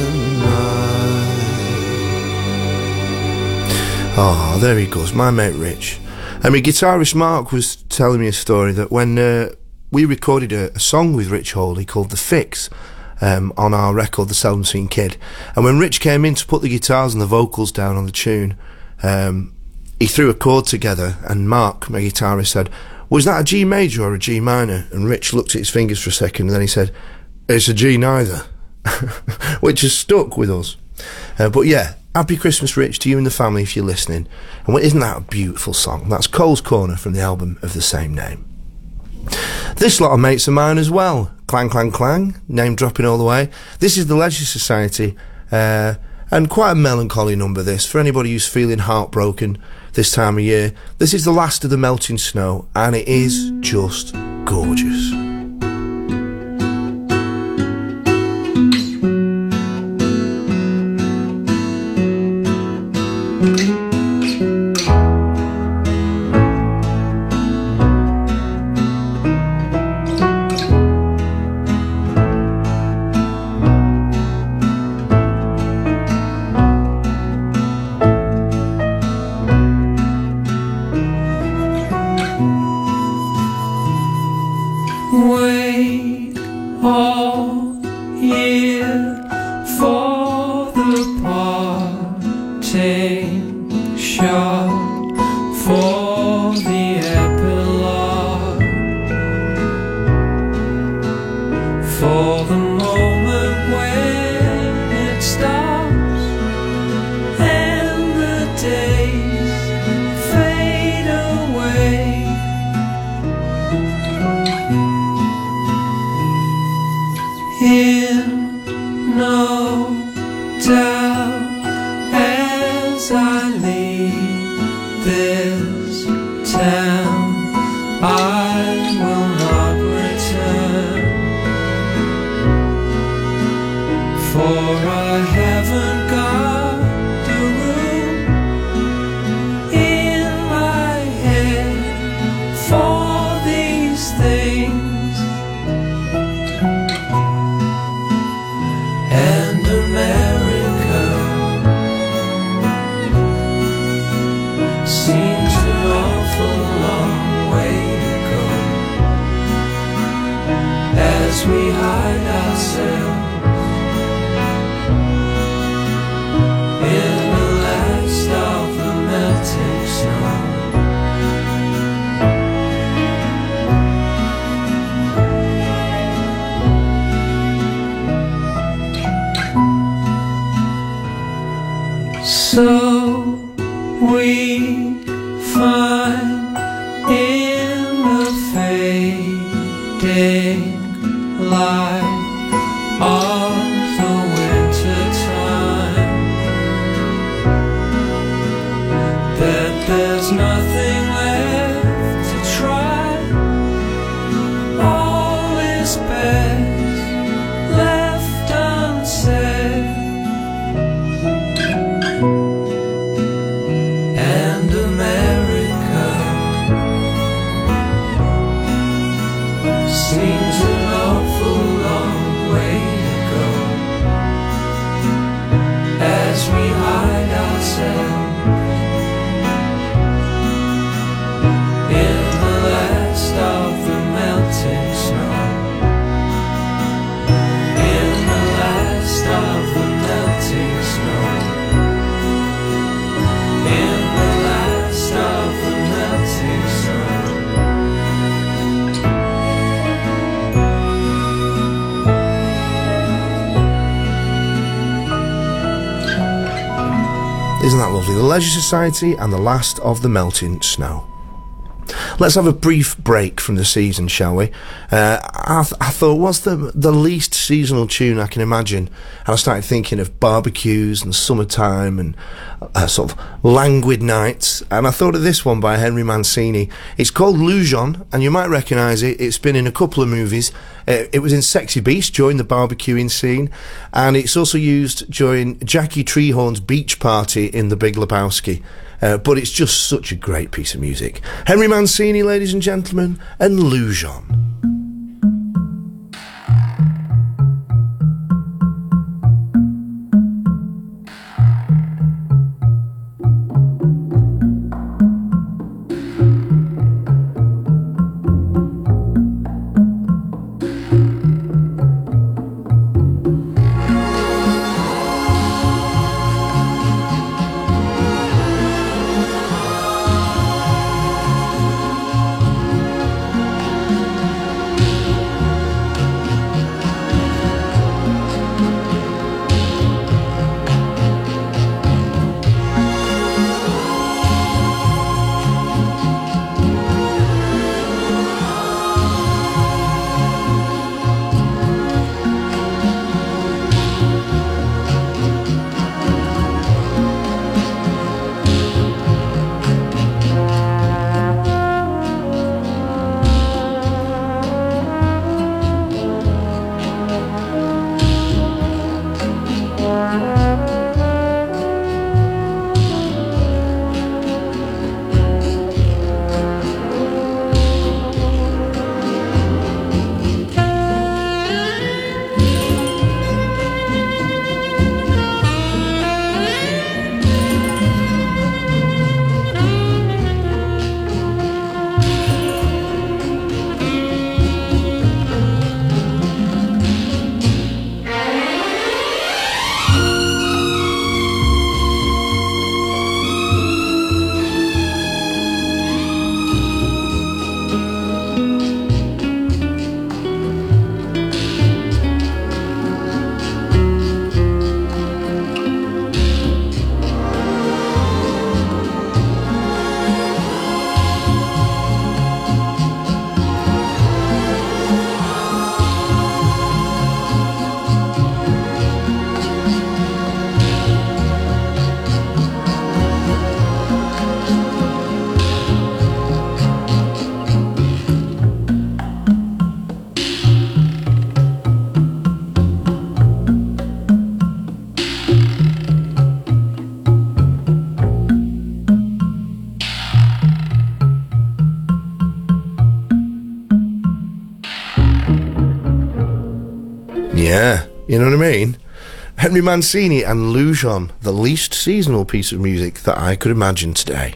Speaker 8: night.
Speaker 6: Oh, there he goes, my mate Rich. I mean, guitarist Mark was telling me a story that when uh, we recorded a, a song with Rich Hawley called The Fix um, on our record, The Seldom Seen Kid, and when Rich came in to put the guitars and the vocals down on the tune, um, he threw a chord together, and Mark, my guitarist, said, "Was that a G major or a G minor?" And Rich looked at his fingers for a second, and then he said, "It's a G neither," which has stuck with us. Uh, but yeah, happy Christmas, Rich, to you and the family if you're listening. And what, isn't that a beautiful song? That's Cole's Corner from the album of the same name. This lot of mates of mine as well. Clang, clang, clang. Name dropping all the way. This is the Leisure Society. Uh, and quite a melancholy number, this, for anybody who's feeling heartbroken this time of year. This is the last of the melting snow, and it is just gorgeous.
Speaker 17: Wait all year for the parting shot, for the epilogue, for the moment when it stops and the days fade away. In no doubt, as I leave this town, I will not return, for I haven't got the room in my head for these things. And America seems an awful long way to go, as we hide ourselves in the last of the melting snow. So we find in the fading light of the winter time that there's nothing left to try. All is best left unsaid. And America seems an awful long
Speaker 6: Isn't that lovely? The Leisure Society and The Last of the Melting Snow. Let's have a brief break from the season, shall we? Uh, I, th- I thought, what's the the least seasonal tune I can imagine? And I started thinking of barbecues and summertime and uh, sort of languid nights. And I thought of this one by Henry Mancini. It's called Lujon, and you might recognise it. It's been in a couple of movies. Uh, it was in Sexy Beast during the barbecuing scene, and it's also used during Jackie Treehorn's beach party in The Big Lebowski. Uh, but it's just such a great piece of music. Henry Mancini, ladies and gentlemen, and Lujon. Yeah, you know what I mean? Henry Mancini and Lujon, the least seasonal piece of music that I could imagine today.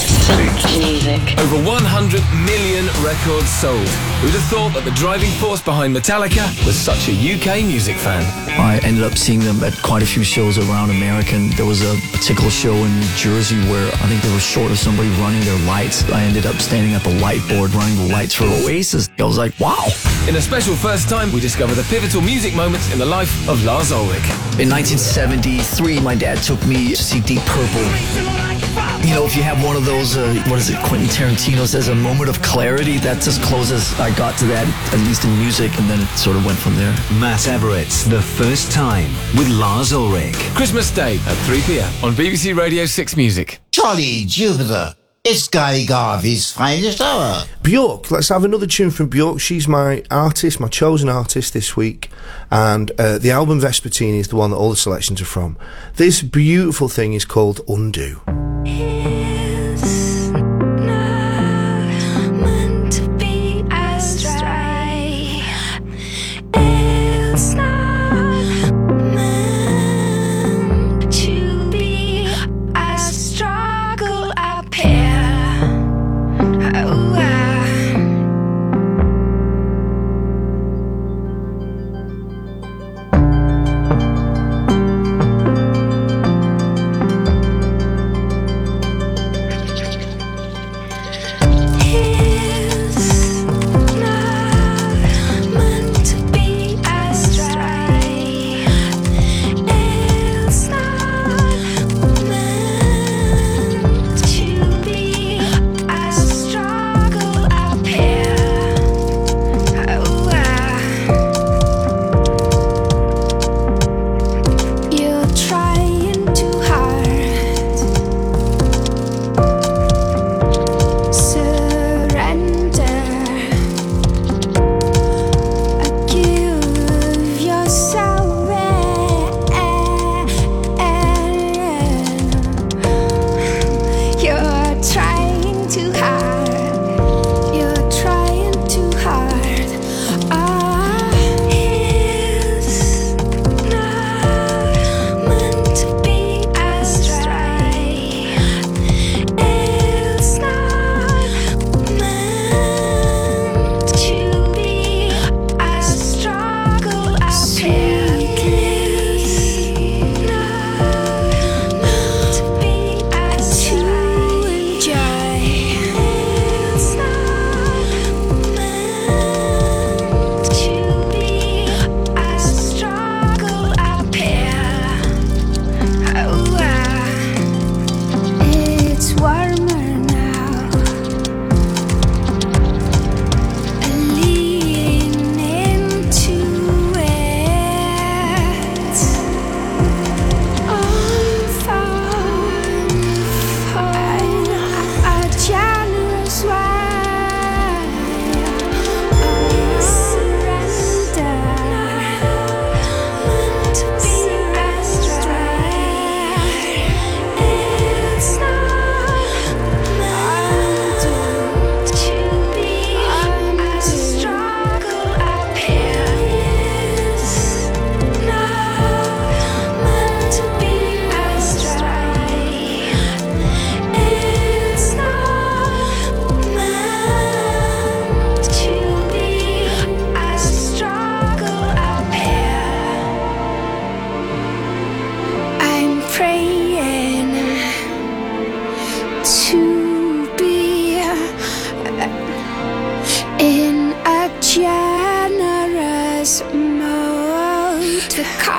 Speaker 21: Music. Over one hundred million records sold. Who'd have thought that the driving force behind Metallica was such a U K music fan?
Speaker 22: I ended up seeing them at quite a few shows around America. And there was a particular show in New Jersey where I think they were short of somebody running their lights. I ended up standing at the light board running the lights for Oasis. I was like, wow.
Speaker 21: In a special first time, we discover the pivotal music moments in the life of Lars Ulrich.
Speaker 22: In nineteen seventy-three, my dad took me to see Deep Purple. You know, if you have one of those, uh, what is it, Quentin Tarantino says, a moment of clarity, that's as close as I got to that, at least in music, and then it sort of went from there.
Speaker 2: Matt Everett's The First Time with Lars Ulrich.
Speaker 21: Christmas Day at three p.m. on B B C Radio six Music.
Speaker 3: Jolly Jupiter, it's Guy Garvey's finest hour.
Speaker 6: Björk, let's have another tune from Björk. She's my artist, my chosen artist this week, and uh, the album Vespertine is the one that all the selections are from. This beautiful thing is called Undo.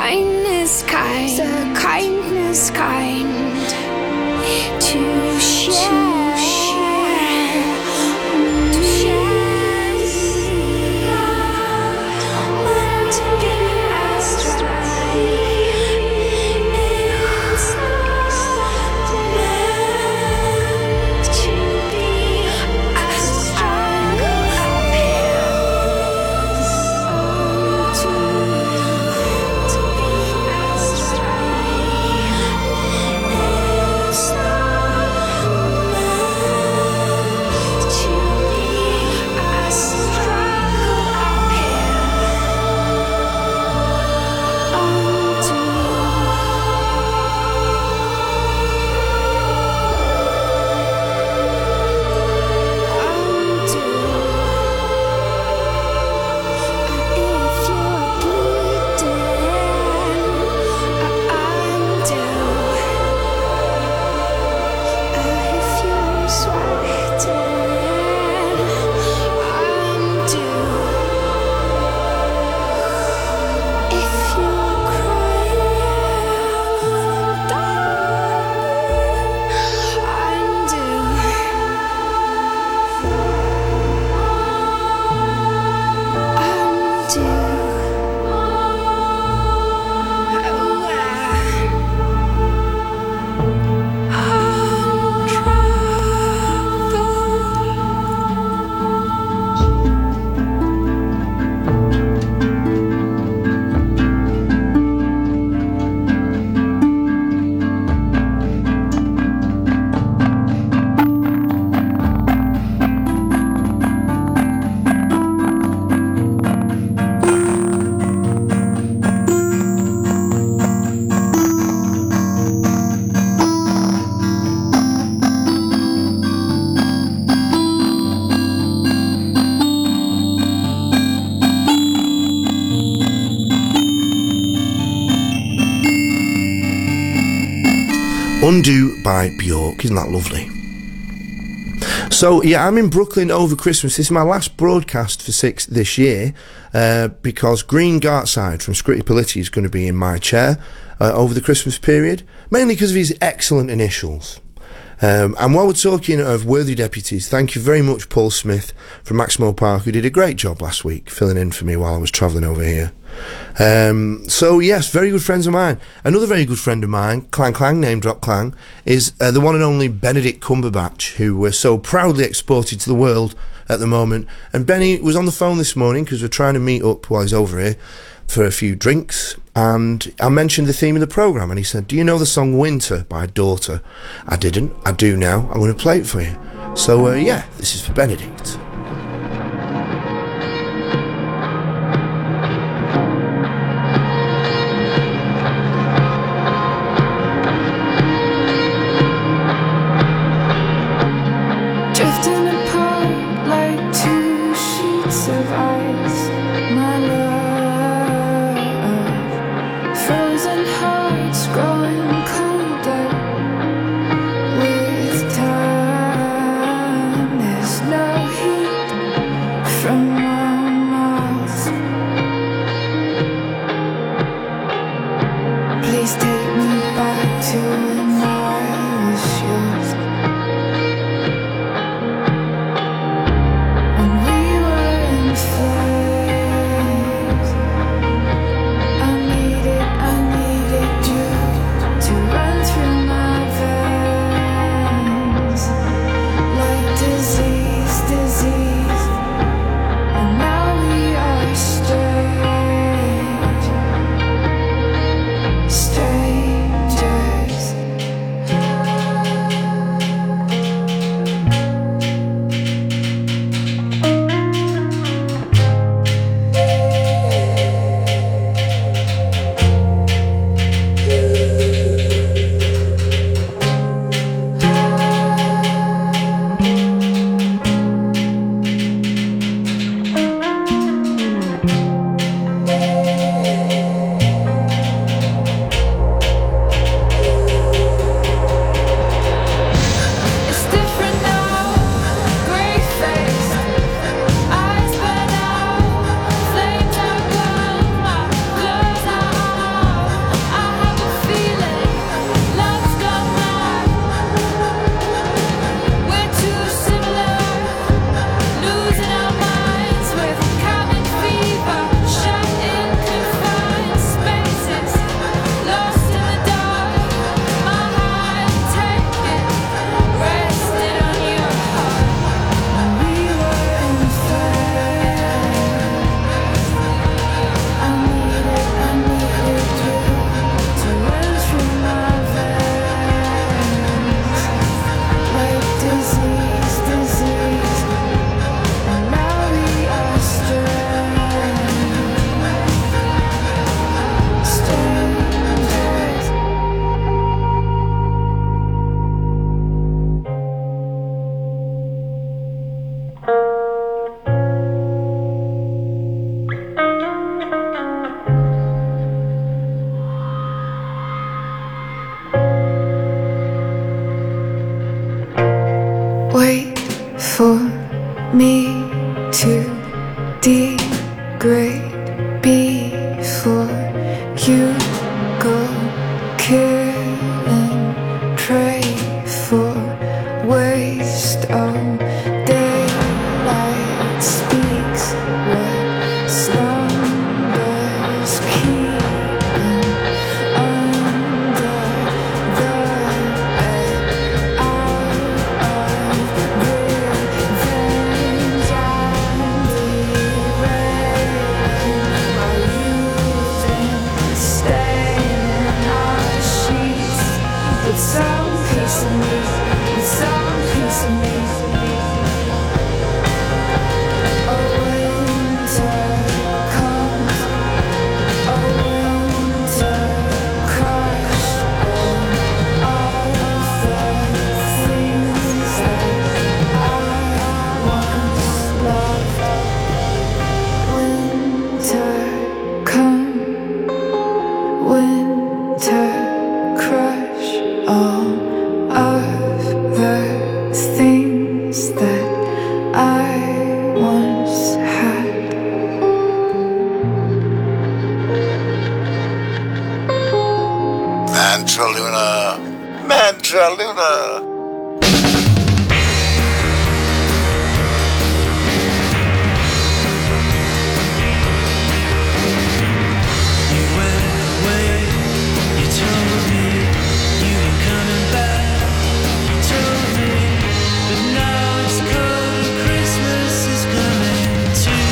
Speaker 7: kindness kind, the kindness kind to share.
Speaker 6: Undo by Bjork, isn't that lovely? So, yeah, I'm in Brooklyn over Christmas. This is my last broadcast for Six this year, uh, because Green Gartside from Scritti Politti is going to be in my chair uh, over the Christmas period, mainly because of his excellent initials. Um, and while we're talking of worthy deputies, thank you very much, Paul Smith from Maximo Park, who did a great job last week filling in for me while I was travelling over here. Um, so yes, very good friends of mine. Another very good friend of mine, Clang Clang, name drop Clang, is uh, the one and only Benedict Cumberbatch, who we're so proudly exported to the world at the moment. And Benny was on the phone this morning because we're trying to meet up while he's over here for a few drinks, and I mentioned the theme of the programme, and he said, do you know the song Winter by Daughter? I didn't. I do now. I'm going to play it for you. So uh, yeah, this is for Benedict.
Speaker 7: Drifting apart like two sheets of ice, my love. Frozen hearts growing colder with time. There's no heat from my mouth. Please take me back to when I was yours. Strangers me to degrade before you go kill and pray for waste of daylight speaks what slumbers keeping under the bed out of revenge and derailing my youth and staying our sheets with some piece of me, with some piece of me. A winter comes, a winter crush all of the things that I once loved. Winter come, winter crush all of the things that I once had.
Speaker 4: Mantraluna, Mantraluna.
Speaker 17: You told me you were coming back. You told me, but now it's cold and Christmas is coming too.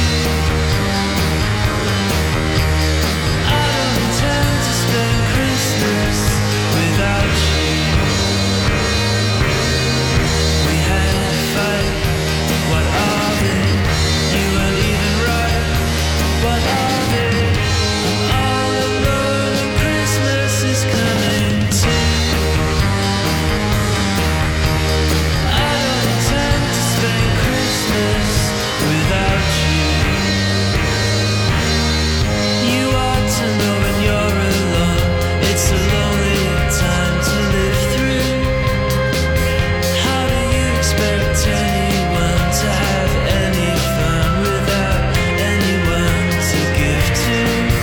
Speaker 17: I don't intend to spend Christmas without you. We had a fight. What of it? You weren't even right. What of it? All alone and Christmas is coming too. I don't intend to spend Christmas without you. You ought to know when you're alone, it's a lonely time to live through. How do you expect anyone to have any fun without anyone to give to?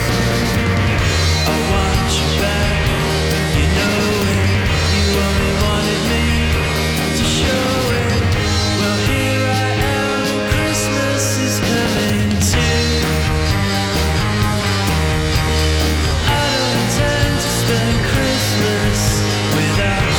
Speaker 17: I want you back, you know it. You only wanted me to show it. Well, here I am, and Christmas is coming too. I don't intend to spend Christmas without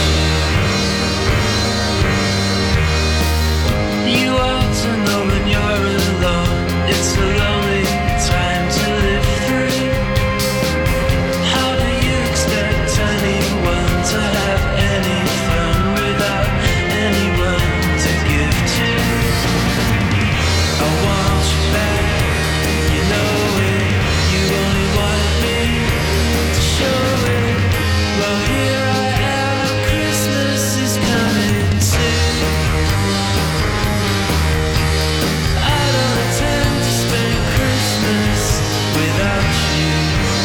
Speaker 17: you. You ought to know when you're alone, it's a lonely time to live through. How do you expect anyone to have any fun without anyone to give to? I want you back, you know it. You only wanted me to show it. Well, here I am, and Christmas is coming too. I don't intend to spend Christmas without you.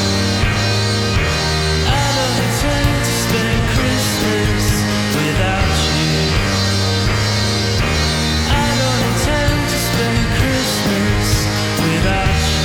Speaker 17: I don't intend to spend Christmas without you. I don't intend to spend Christmas without you.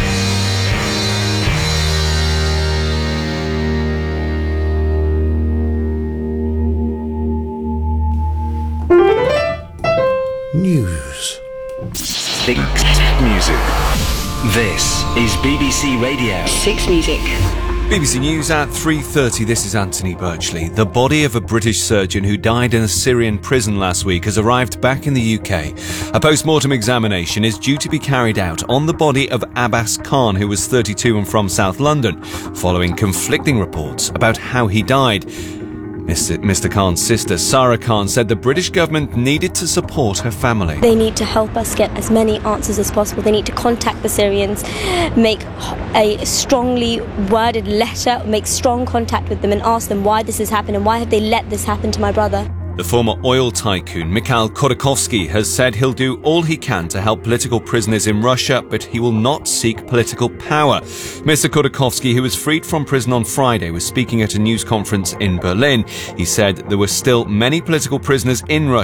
Speaker 6: News.
Speaker 2: Six Music. This is B B C Radio.
Speaker 1: Six Music.
Speaker 12: B B C News at three thirty. This is Anthony Birchley. The body of a British surgeon who died in a Syrian prison last week has arrived back in the U K. A post-mortem examination is due to be carried out on the body of Abbas Khan, who was thirty-two and from South London, following conflicting reports about how he died. Mister Mister Khan's sister, Sarah Khan, said the British government needed to support her family.
Speaker 9: They need to help us get as many answers as possible. They need to contact the Syrians, make a strongly worded letter, make strong contact with them and ask them why this has happened and why have they let this happen to my brother.
Speaker 12: The former oil tycoon Mikhail Khodorkovsky has said he'll do all he can to help political prisoners in Russia, but he will not seek political power. Mister Khodorkovsky, who was freed from prison on Friday, was speaking at a news conference in Berlin. He said there were still many political prisoners in Russia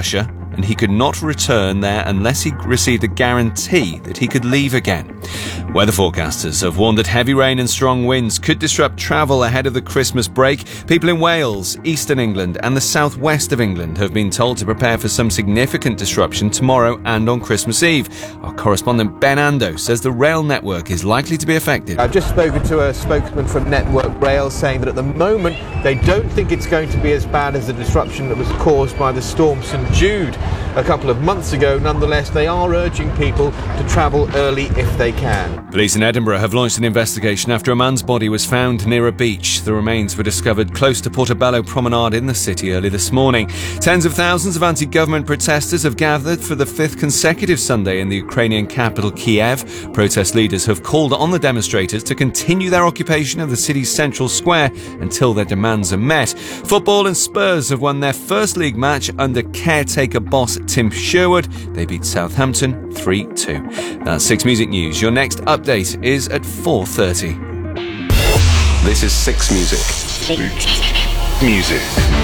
Speaker 12: and he could not return there unless he received a guarantee that he could leave again. Weather forecasters have warned that heavy rain and strong winds could disrupt travel ahead of the Christmas break. People in Wales, eastern England and the southwest of England have been told to prepare for some significant disruption tomorrow and on Christmas Eve. Our correspondent Ben Ando says the rail network is likely to be affected.
Speaker 10: I've just spoken to a spokesman from Network Rail saying that at the moment they don't think it's going to be as bad as the disruption that was caused by the storm Saint Jude a couple of months ago. Nonetheless, they are urging people to travel early if they can.
Speaker 12: Police in Edinburgh have launched an investigation after a man's body was found near a beach. The remains were discovered close to Portobello Promenade in the city early this morning. Tens of thousands of anti-government protesters have gathered for the fifth consecutive Sunday in the Ukrainian capital Kiev. Protest leaders have called on the demonstrators to continue their occupation of the city's central square until their demands are met. Football and Spurs have won their first league match under caretaker boss Tim Sherwood. They beat Southampton three two. That's Six Music News. Your next update is at four thirty.
Speaker 15: This is Six Music. Six Music.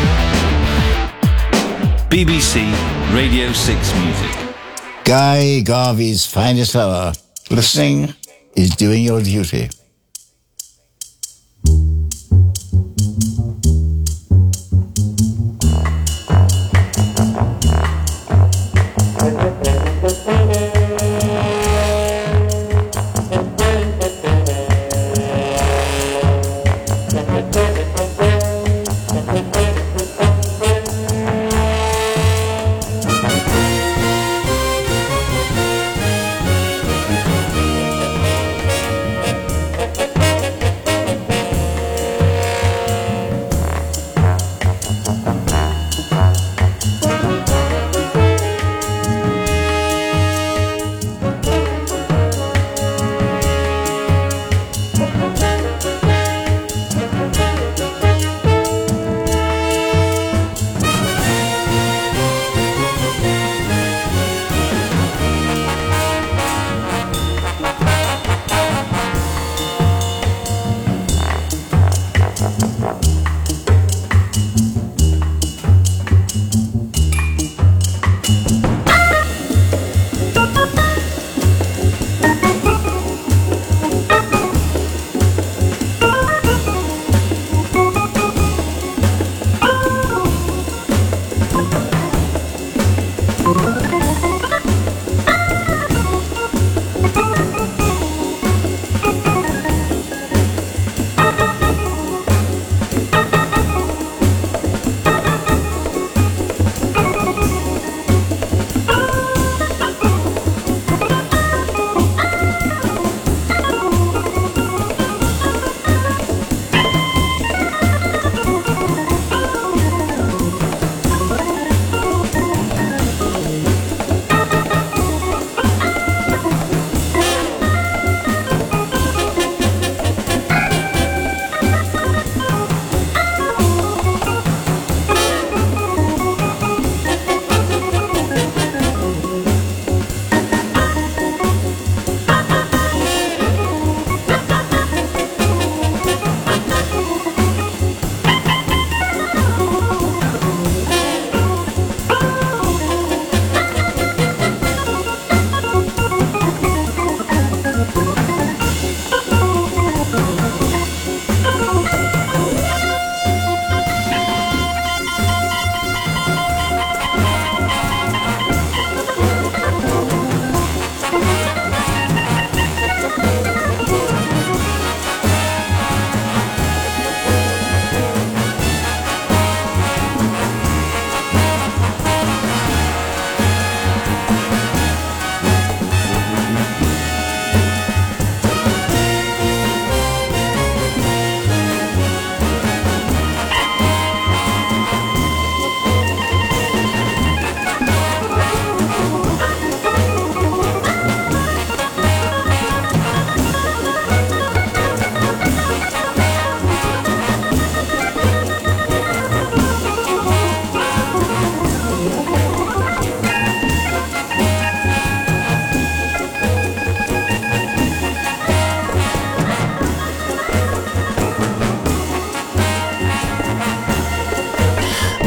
Speaker 2: B B C Radio six Music.
Speaker 3: Guy Garvey's finest hour. Listening is doing your duty.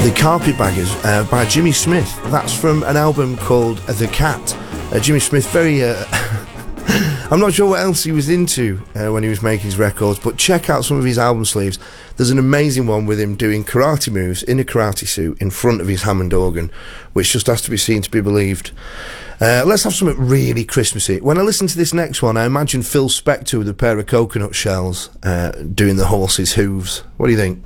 Speaker 6: The Carpetbaggers uh, by Jimmy Smith. That's from an album called The Cat. Uh, Jimmy Smith, very... Uh, I'm not sure what else he was into uh, when he was making his records, but check out some of his album sleeves. There's an amazing one with him doing karate moves in a karate suit in front of his Hammond organ, which just has to be seen to be believed. Uh, let's have something really Christmassy. When I listen to this next one, I imagine Phil Spector with a pair of coconut shells uh, doing the horse's hooves. What do you think?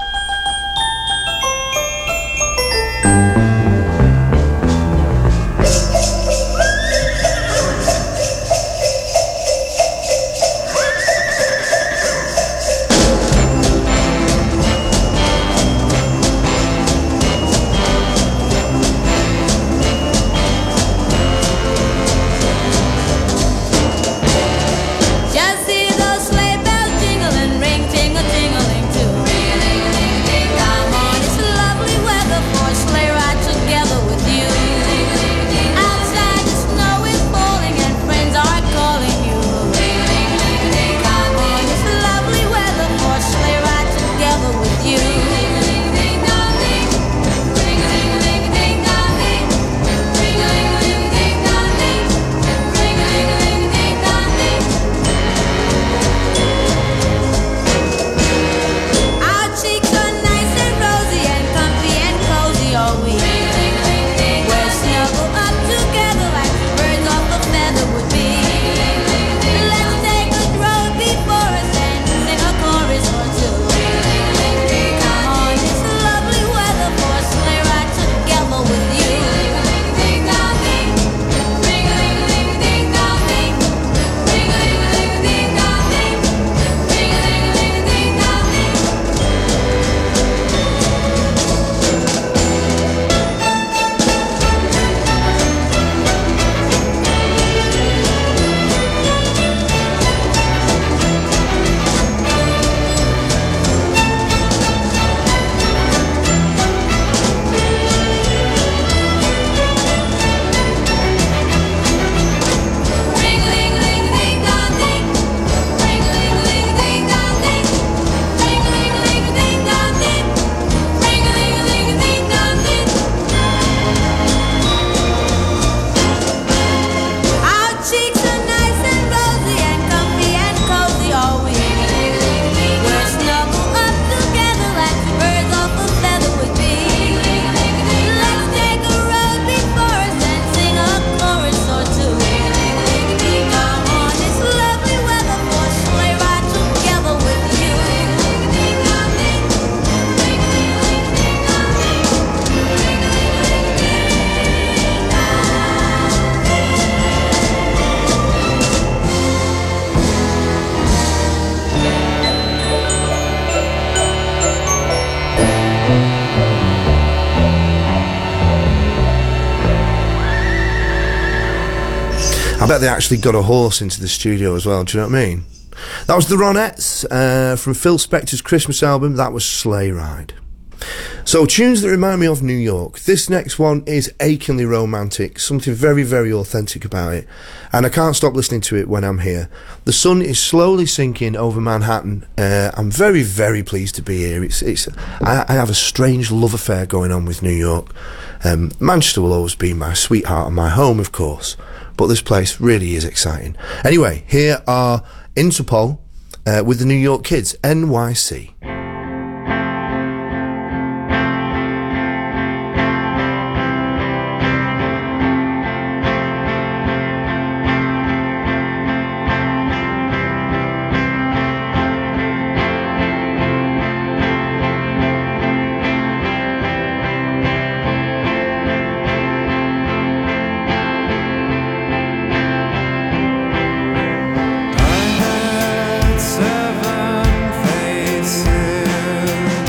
Speaker 7: Just see those sleigh bells jingling, ring, tingle, tingling too. Come on, it's lovely weather for a sleigh ride together with you. Outside the snow is falling and friends are calling you. Come on, it's lovely weather for a sleigh ride together with you. Our cheeks are nice and rosy and comfy and cozy all week. We're snuggled up together like birds off a feather would be. Let's take a road before us and sing a chorus or two. Come on, it's lovely weather for a sleigh ride together with you. Our cheeks are nice and rosy and comfy and cozy all week. We're snuggled up together like birds off a feather would be. Let's take a road before us and sing a chorus or two. Come on, it's lovely weather for a sleigh ride together with you.
Speaker 6: I bet they actually got a horse into the studio as well, do you know what I mean? That was the Ronettes uh, from Phil Spector's Christmas album. That was Sleigh Ride. So, tunes that remind me of New York. This next one is achingly romantic, something very, very authentic about it, and I can't stop listening to it when I'm here. The sun is slowly sinking over Manhattan. Uh, I'm very, very pleased to be here. It's, it's. I, I have a strange love affair going on with New York. Um, Manchester will always be my sweetheart and my home, of course, but this place really is exciting. Anyway, here are Interpol uh, with the New York Kids, N Y C.
Speaker 17: Seven faces.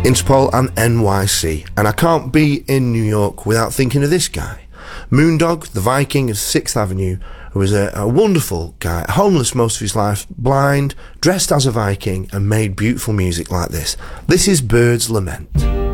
Speaker 6: Interpol and N Y C. And I can't be in New York without thinking of this guy. Moondog, the Viking of sixth Avenue, who was a, a wonderful guy, homeless most of his life, blind, dressed as a Viking, and made beautiful music like this. This is Bird's Lament.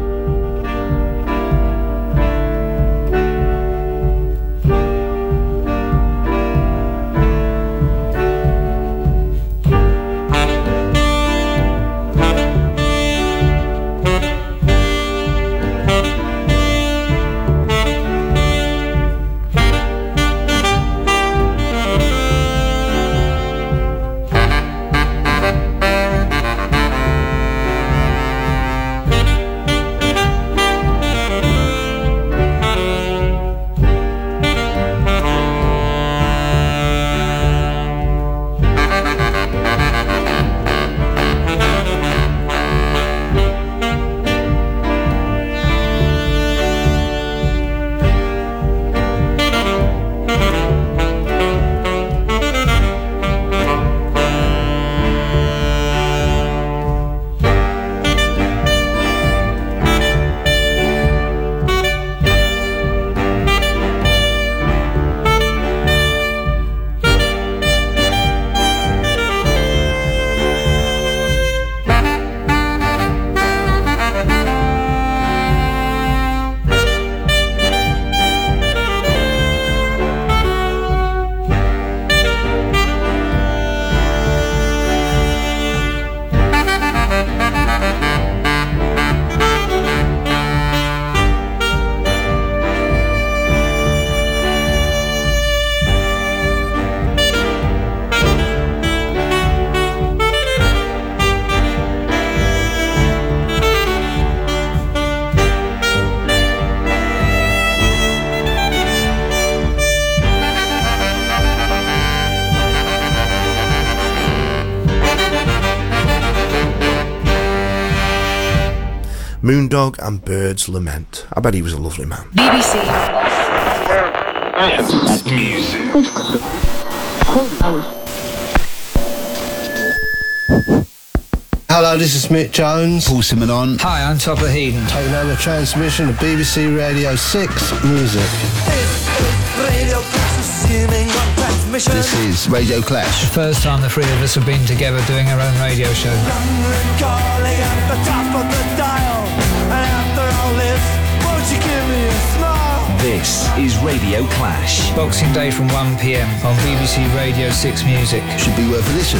Speaker 6: Moondog and Bird's Lament. I bet he was a lovely man.
Speaker 1: B B C.
Speaker 15: Music.
Speaker 11: Hello, this is Mick Jones.
Speaker 3: Paul Simonon.
Speaker 11: Hi, I'm Topper Heaton. Taking over transmission of B B C Radio six Music. This is Radio Clash.
Speaker 13: First time the three of us have been together doing our own radio show.
Speaker 2: This is Radio Clash.
Speaker 13: Boxing Day from one p m on B B C Radio six Music.
Speaker 3: Should be worth a listen.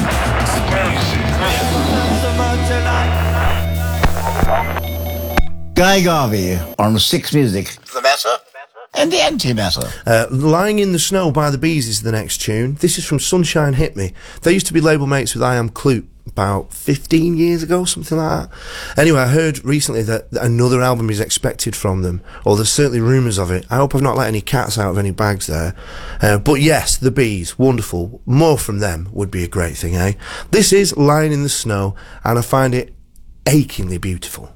Speaker 3: Guy Garvey on six Music.
Speaker 4: The matter?
Speaker 3: And the antimatter.
Speaker 6: Uh, Lying in the Snow by the Bees is the next tune. This is from Sunshine Hit Me. They used to be label mates with I Am Clute about fifteen years ago, something like that. Anyway, I heard recently that another album is expected from them, or there's certainly rumours of it. I hope I've not let any cats out of any bags there. Uh, but yes, the Bees, wonderful. More from them would be a great thing, eh? This is Lying in the Snow, and I find it achingly beautiful.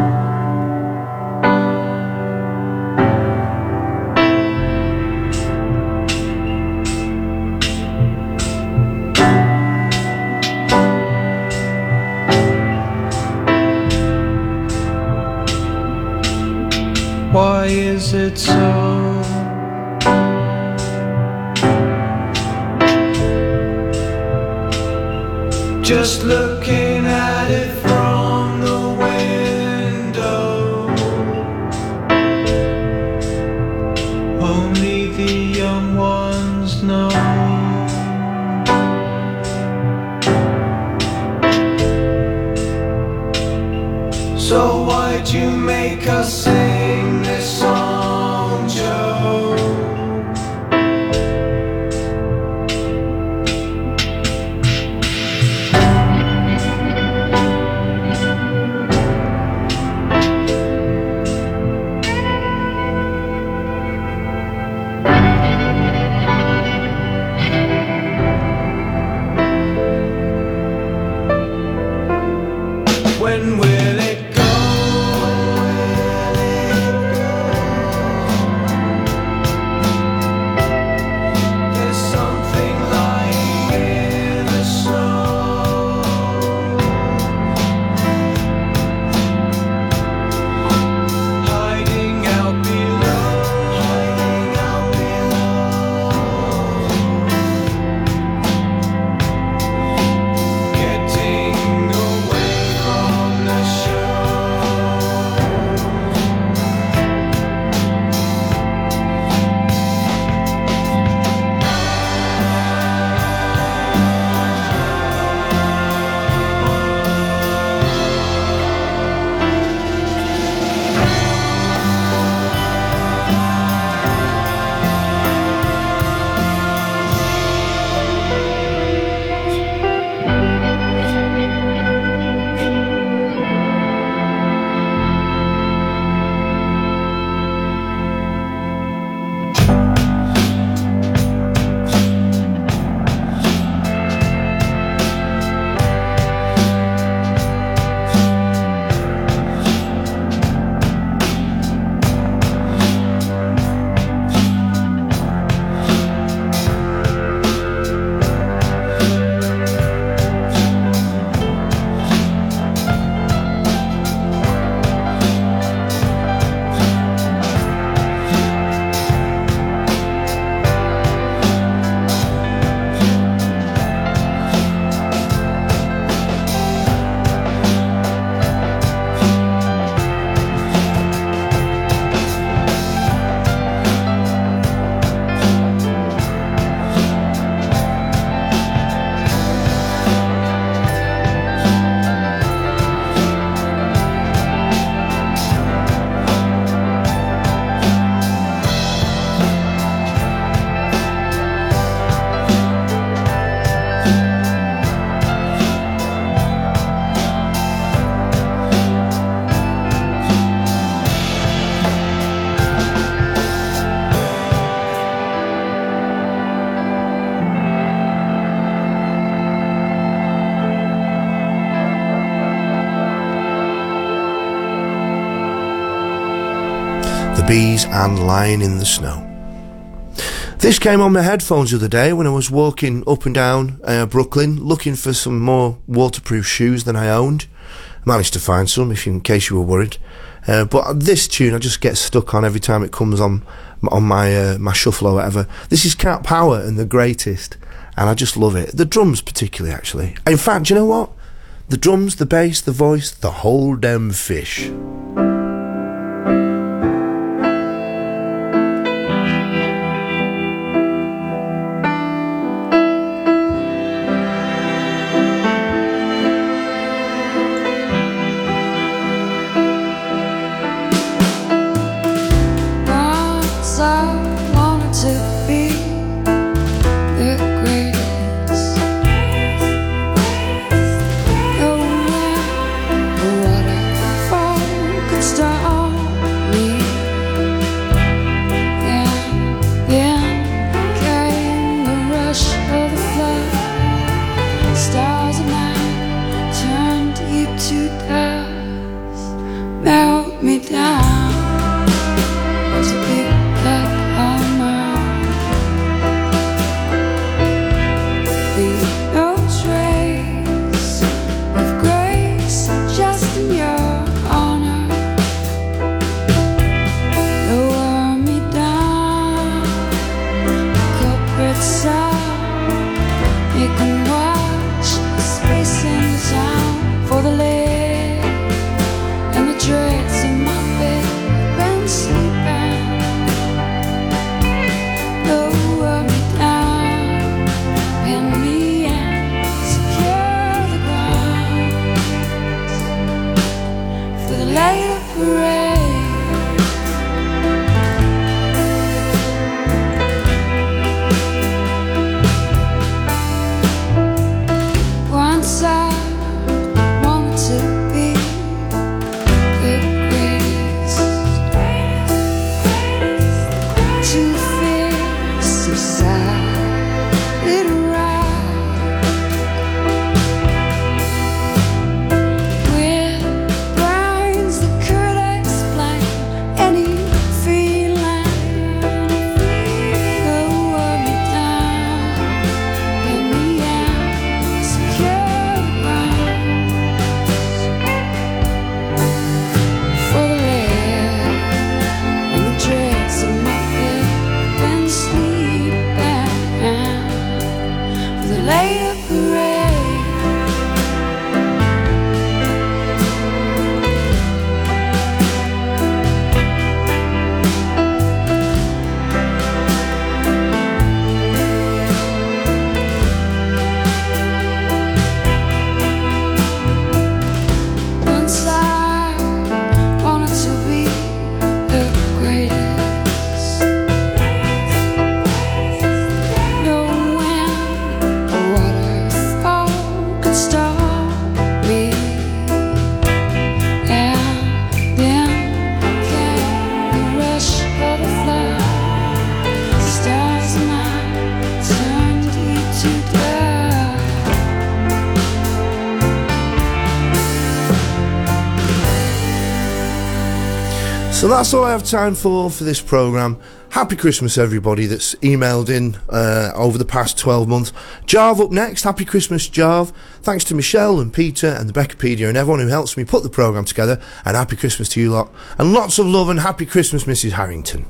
Speaker 17: Why is it so? Just looking at it from the window, only the young ones know. So why'd you make us sing this song, Joe? When will it go?
Speaker 6: The Bees and Lying in the Snow. This came on my headphones the other day when I was walking up and down uh, Brooklyn looking for some more waterproof shoes than I owned. Managed to find some, if you, in case you were worried. Uh, but this tune I just get stuck on every time it comes on on my uh, my shuffle or whatever. This is Cat Power and The Greatest, and I just love it. The drums particularly, actually. In fact, do you know what? The drums, the bass, the voice, the whole damn fish. So that's all I have time for for this programme. Happy Christmas, everybody that's emailed in uh, over the past twelve months. Jarv up next. Happy Christmas, Jarv. Thanks to Michelle and Peter and the Beccapedia and everyone who helps me put the programme together. And happy Christmas to you lot. And lots of love and happy Christmas, Missus Harrington.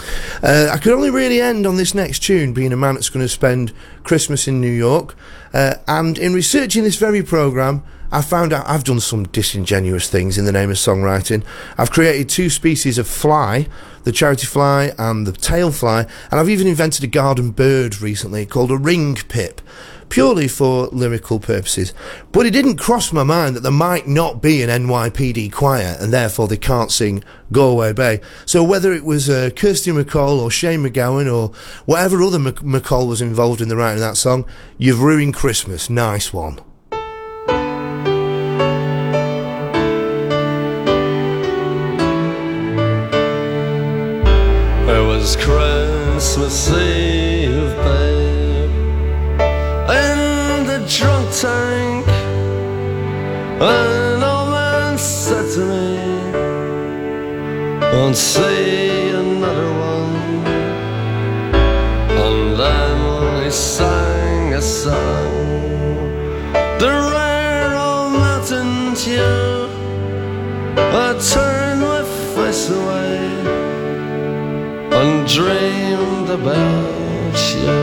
Speaker 6: Uh, I could only really end on this next tune, being a man that's going to spend Christmas in New York. Uh, and in researching this very programme, I found out I've done some disingenuous things in the name of songwriting. I've created two species of fly, the charity fly and the tail fly, and I've even invented a garden bird recently called a ring pip, purely for lyrical purposes. But it didn't cross my mind that there might not be an N Y P D choir, and therefore they can't sing Go Away Bay. So whether it was uh, Kirsty MacColl or Shane MacGowan or whatever other Mac- MacColl was involved in the writing of that song, you've ruined Christmas. Nice one.
Speaker 5: It was Christmas Eve, babe, in the drunk tank. An old man said to me, won't see sang a song, the rare old mountain tune. I turned my face away and dreamed about you.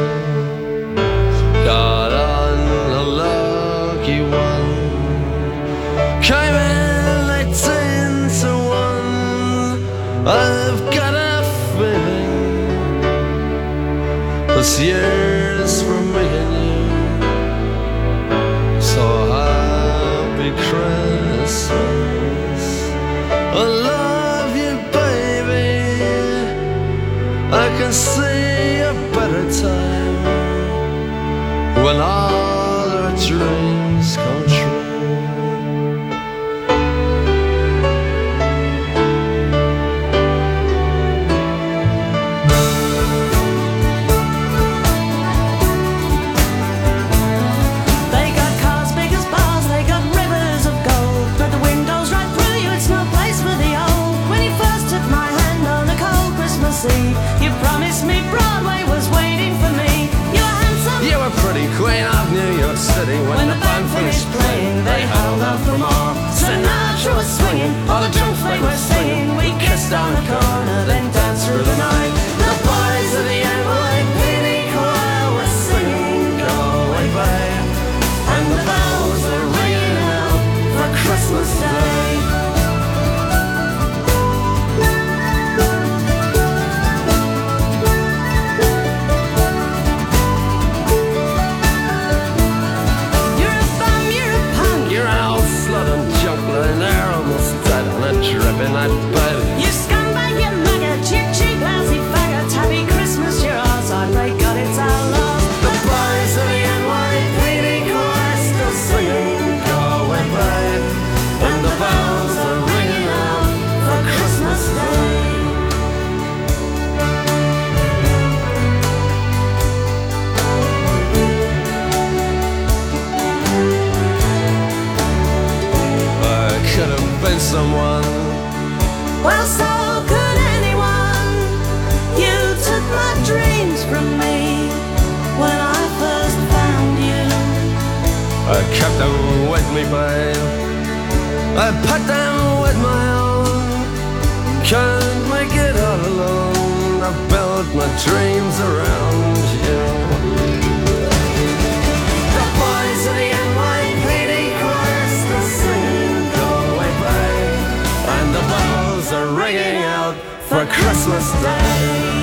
Speaker 5: Got on a lucky one, came in eighteen to one. I've got a feeling this year's for me and you. So happy Christmas, I love you, baby. I can see a better time when all our dreams come true.
Speaker 14: You promised me Broadway was waiting for me. You were handsome,
Speaker 5: you were pretty queen of New York City. When,
Speaker 14: when the band finished playing, they held out for more. Sinatra was swinging, all the drunks they were singing. We kissed down the corner, then danced through the night. The boys of the N Y P D choir were singing Go Away Babe, and the bells were ringing out for Christmas Day.
Speaker 5: Dripping that bed.
Speaker 14: You scumbag, you maggot, you cheap, lousy faggot. Happy Christmas, you're ours. I pray God it's our love. The boys of the N Y P D choir still singing Go Away Babe, and the bells are ringing out for Christmas Day.
Speaker 5: I could have been someone.
Speaker 14: Well, so could anyone. You took my dreams from me when I first found you.
Speaker 5: I kept them with me, babe. I put them with my own. Can't make it all alone. I built my dreams around you.
Speaker 14: The boys of the N Y P D choir still singing Go Away Babe,
Speaker 5: and the bells are ringing out for Christmas Day.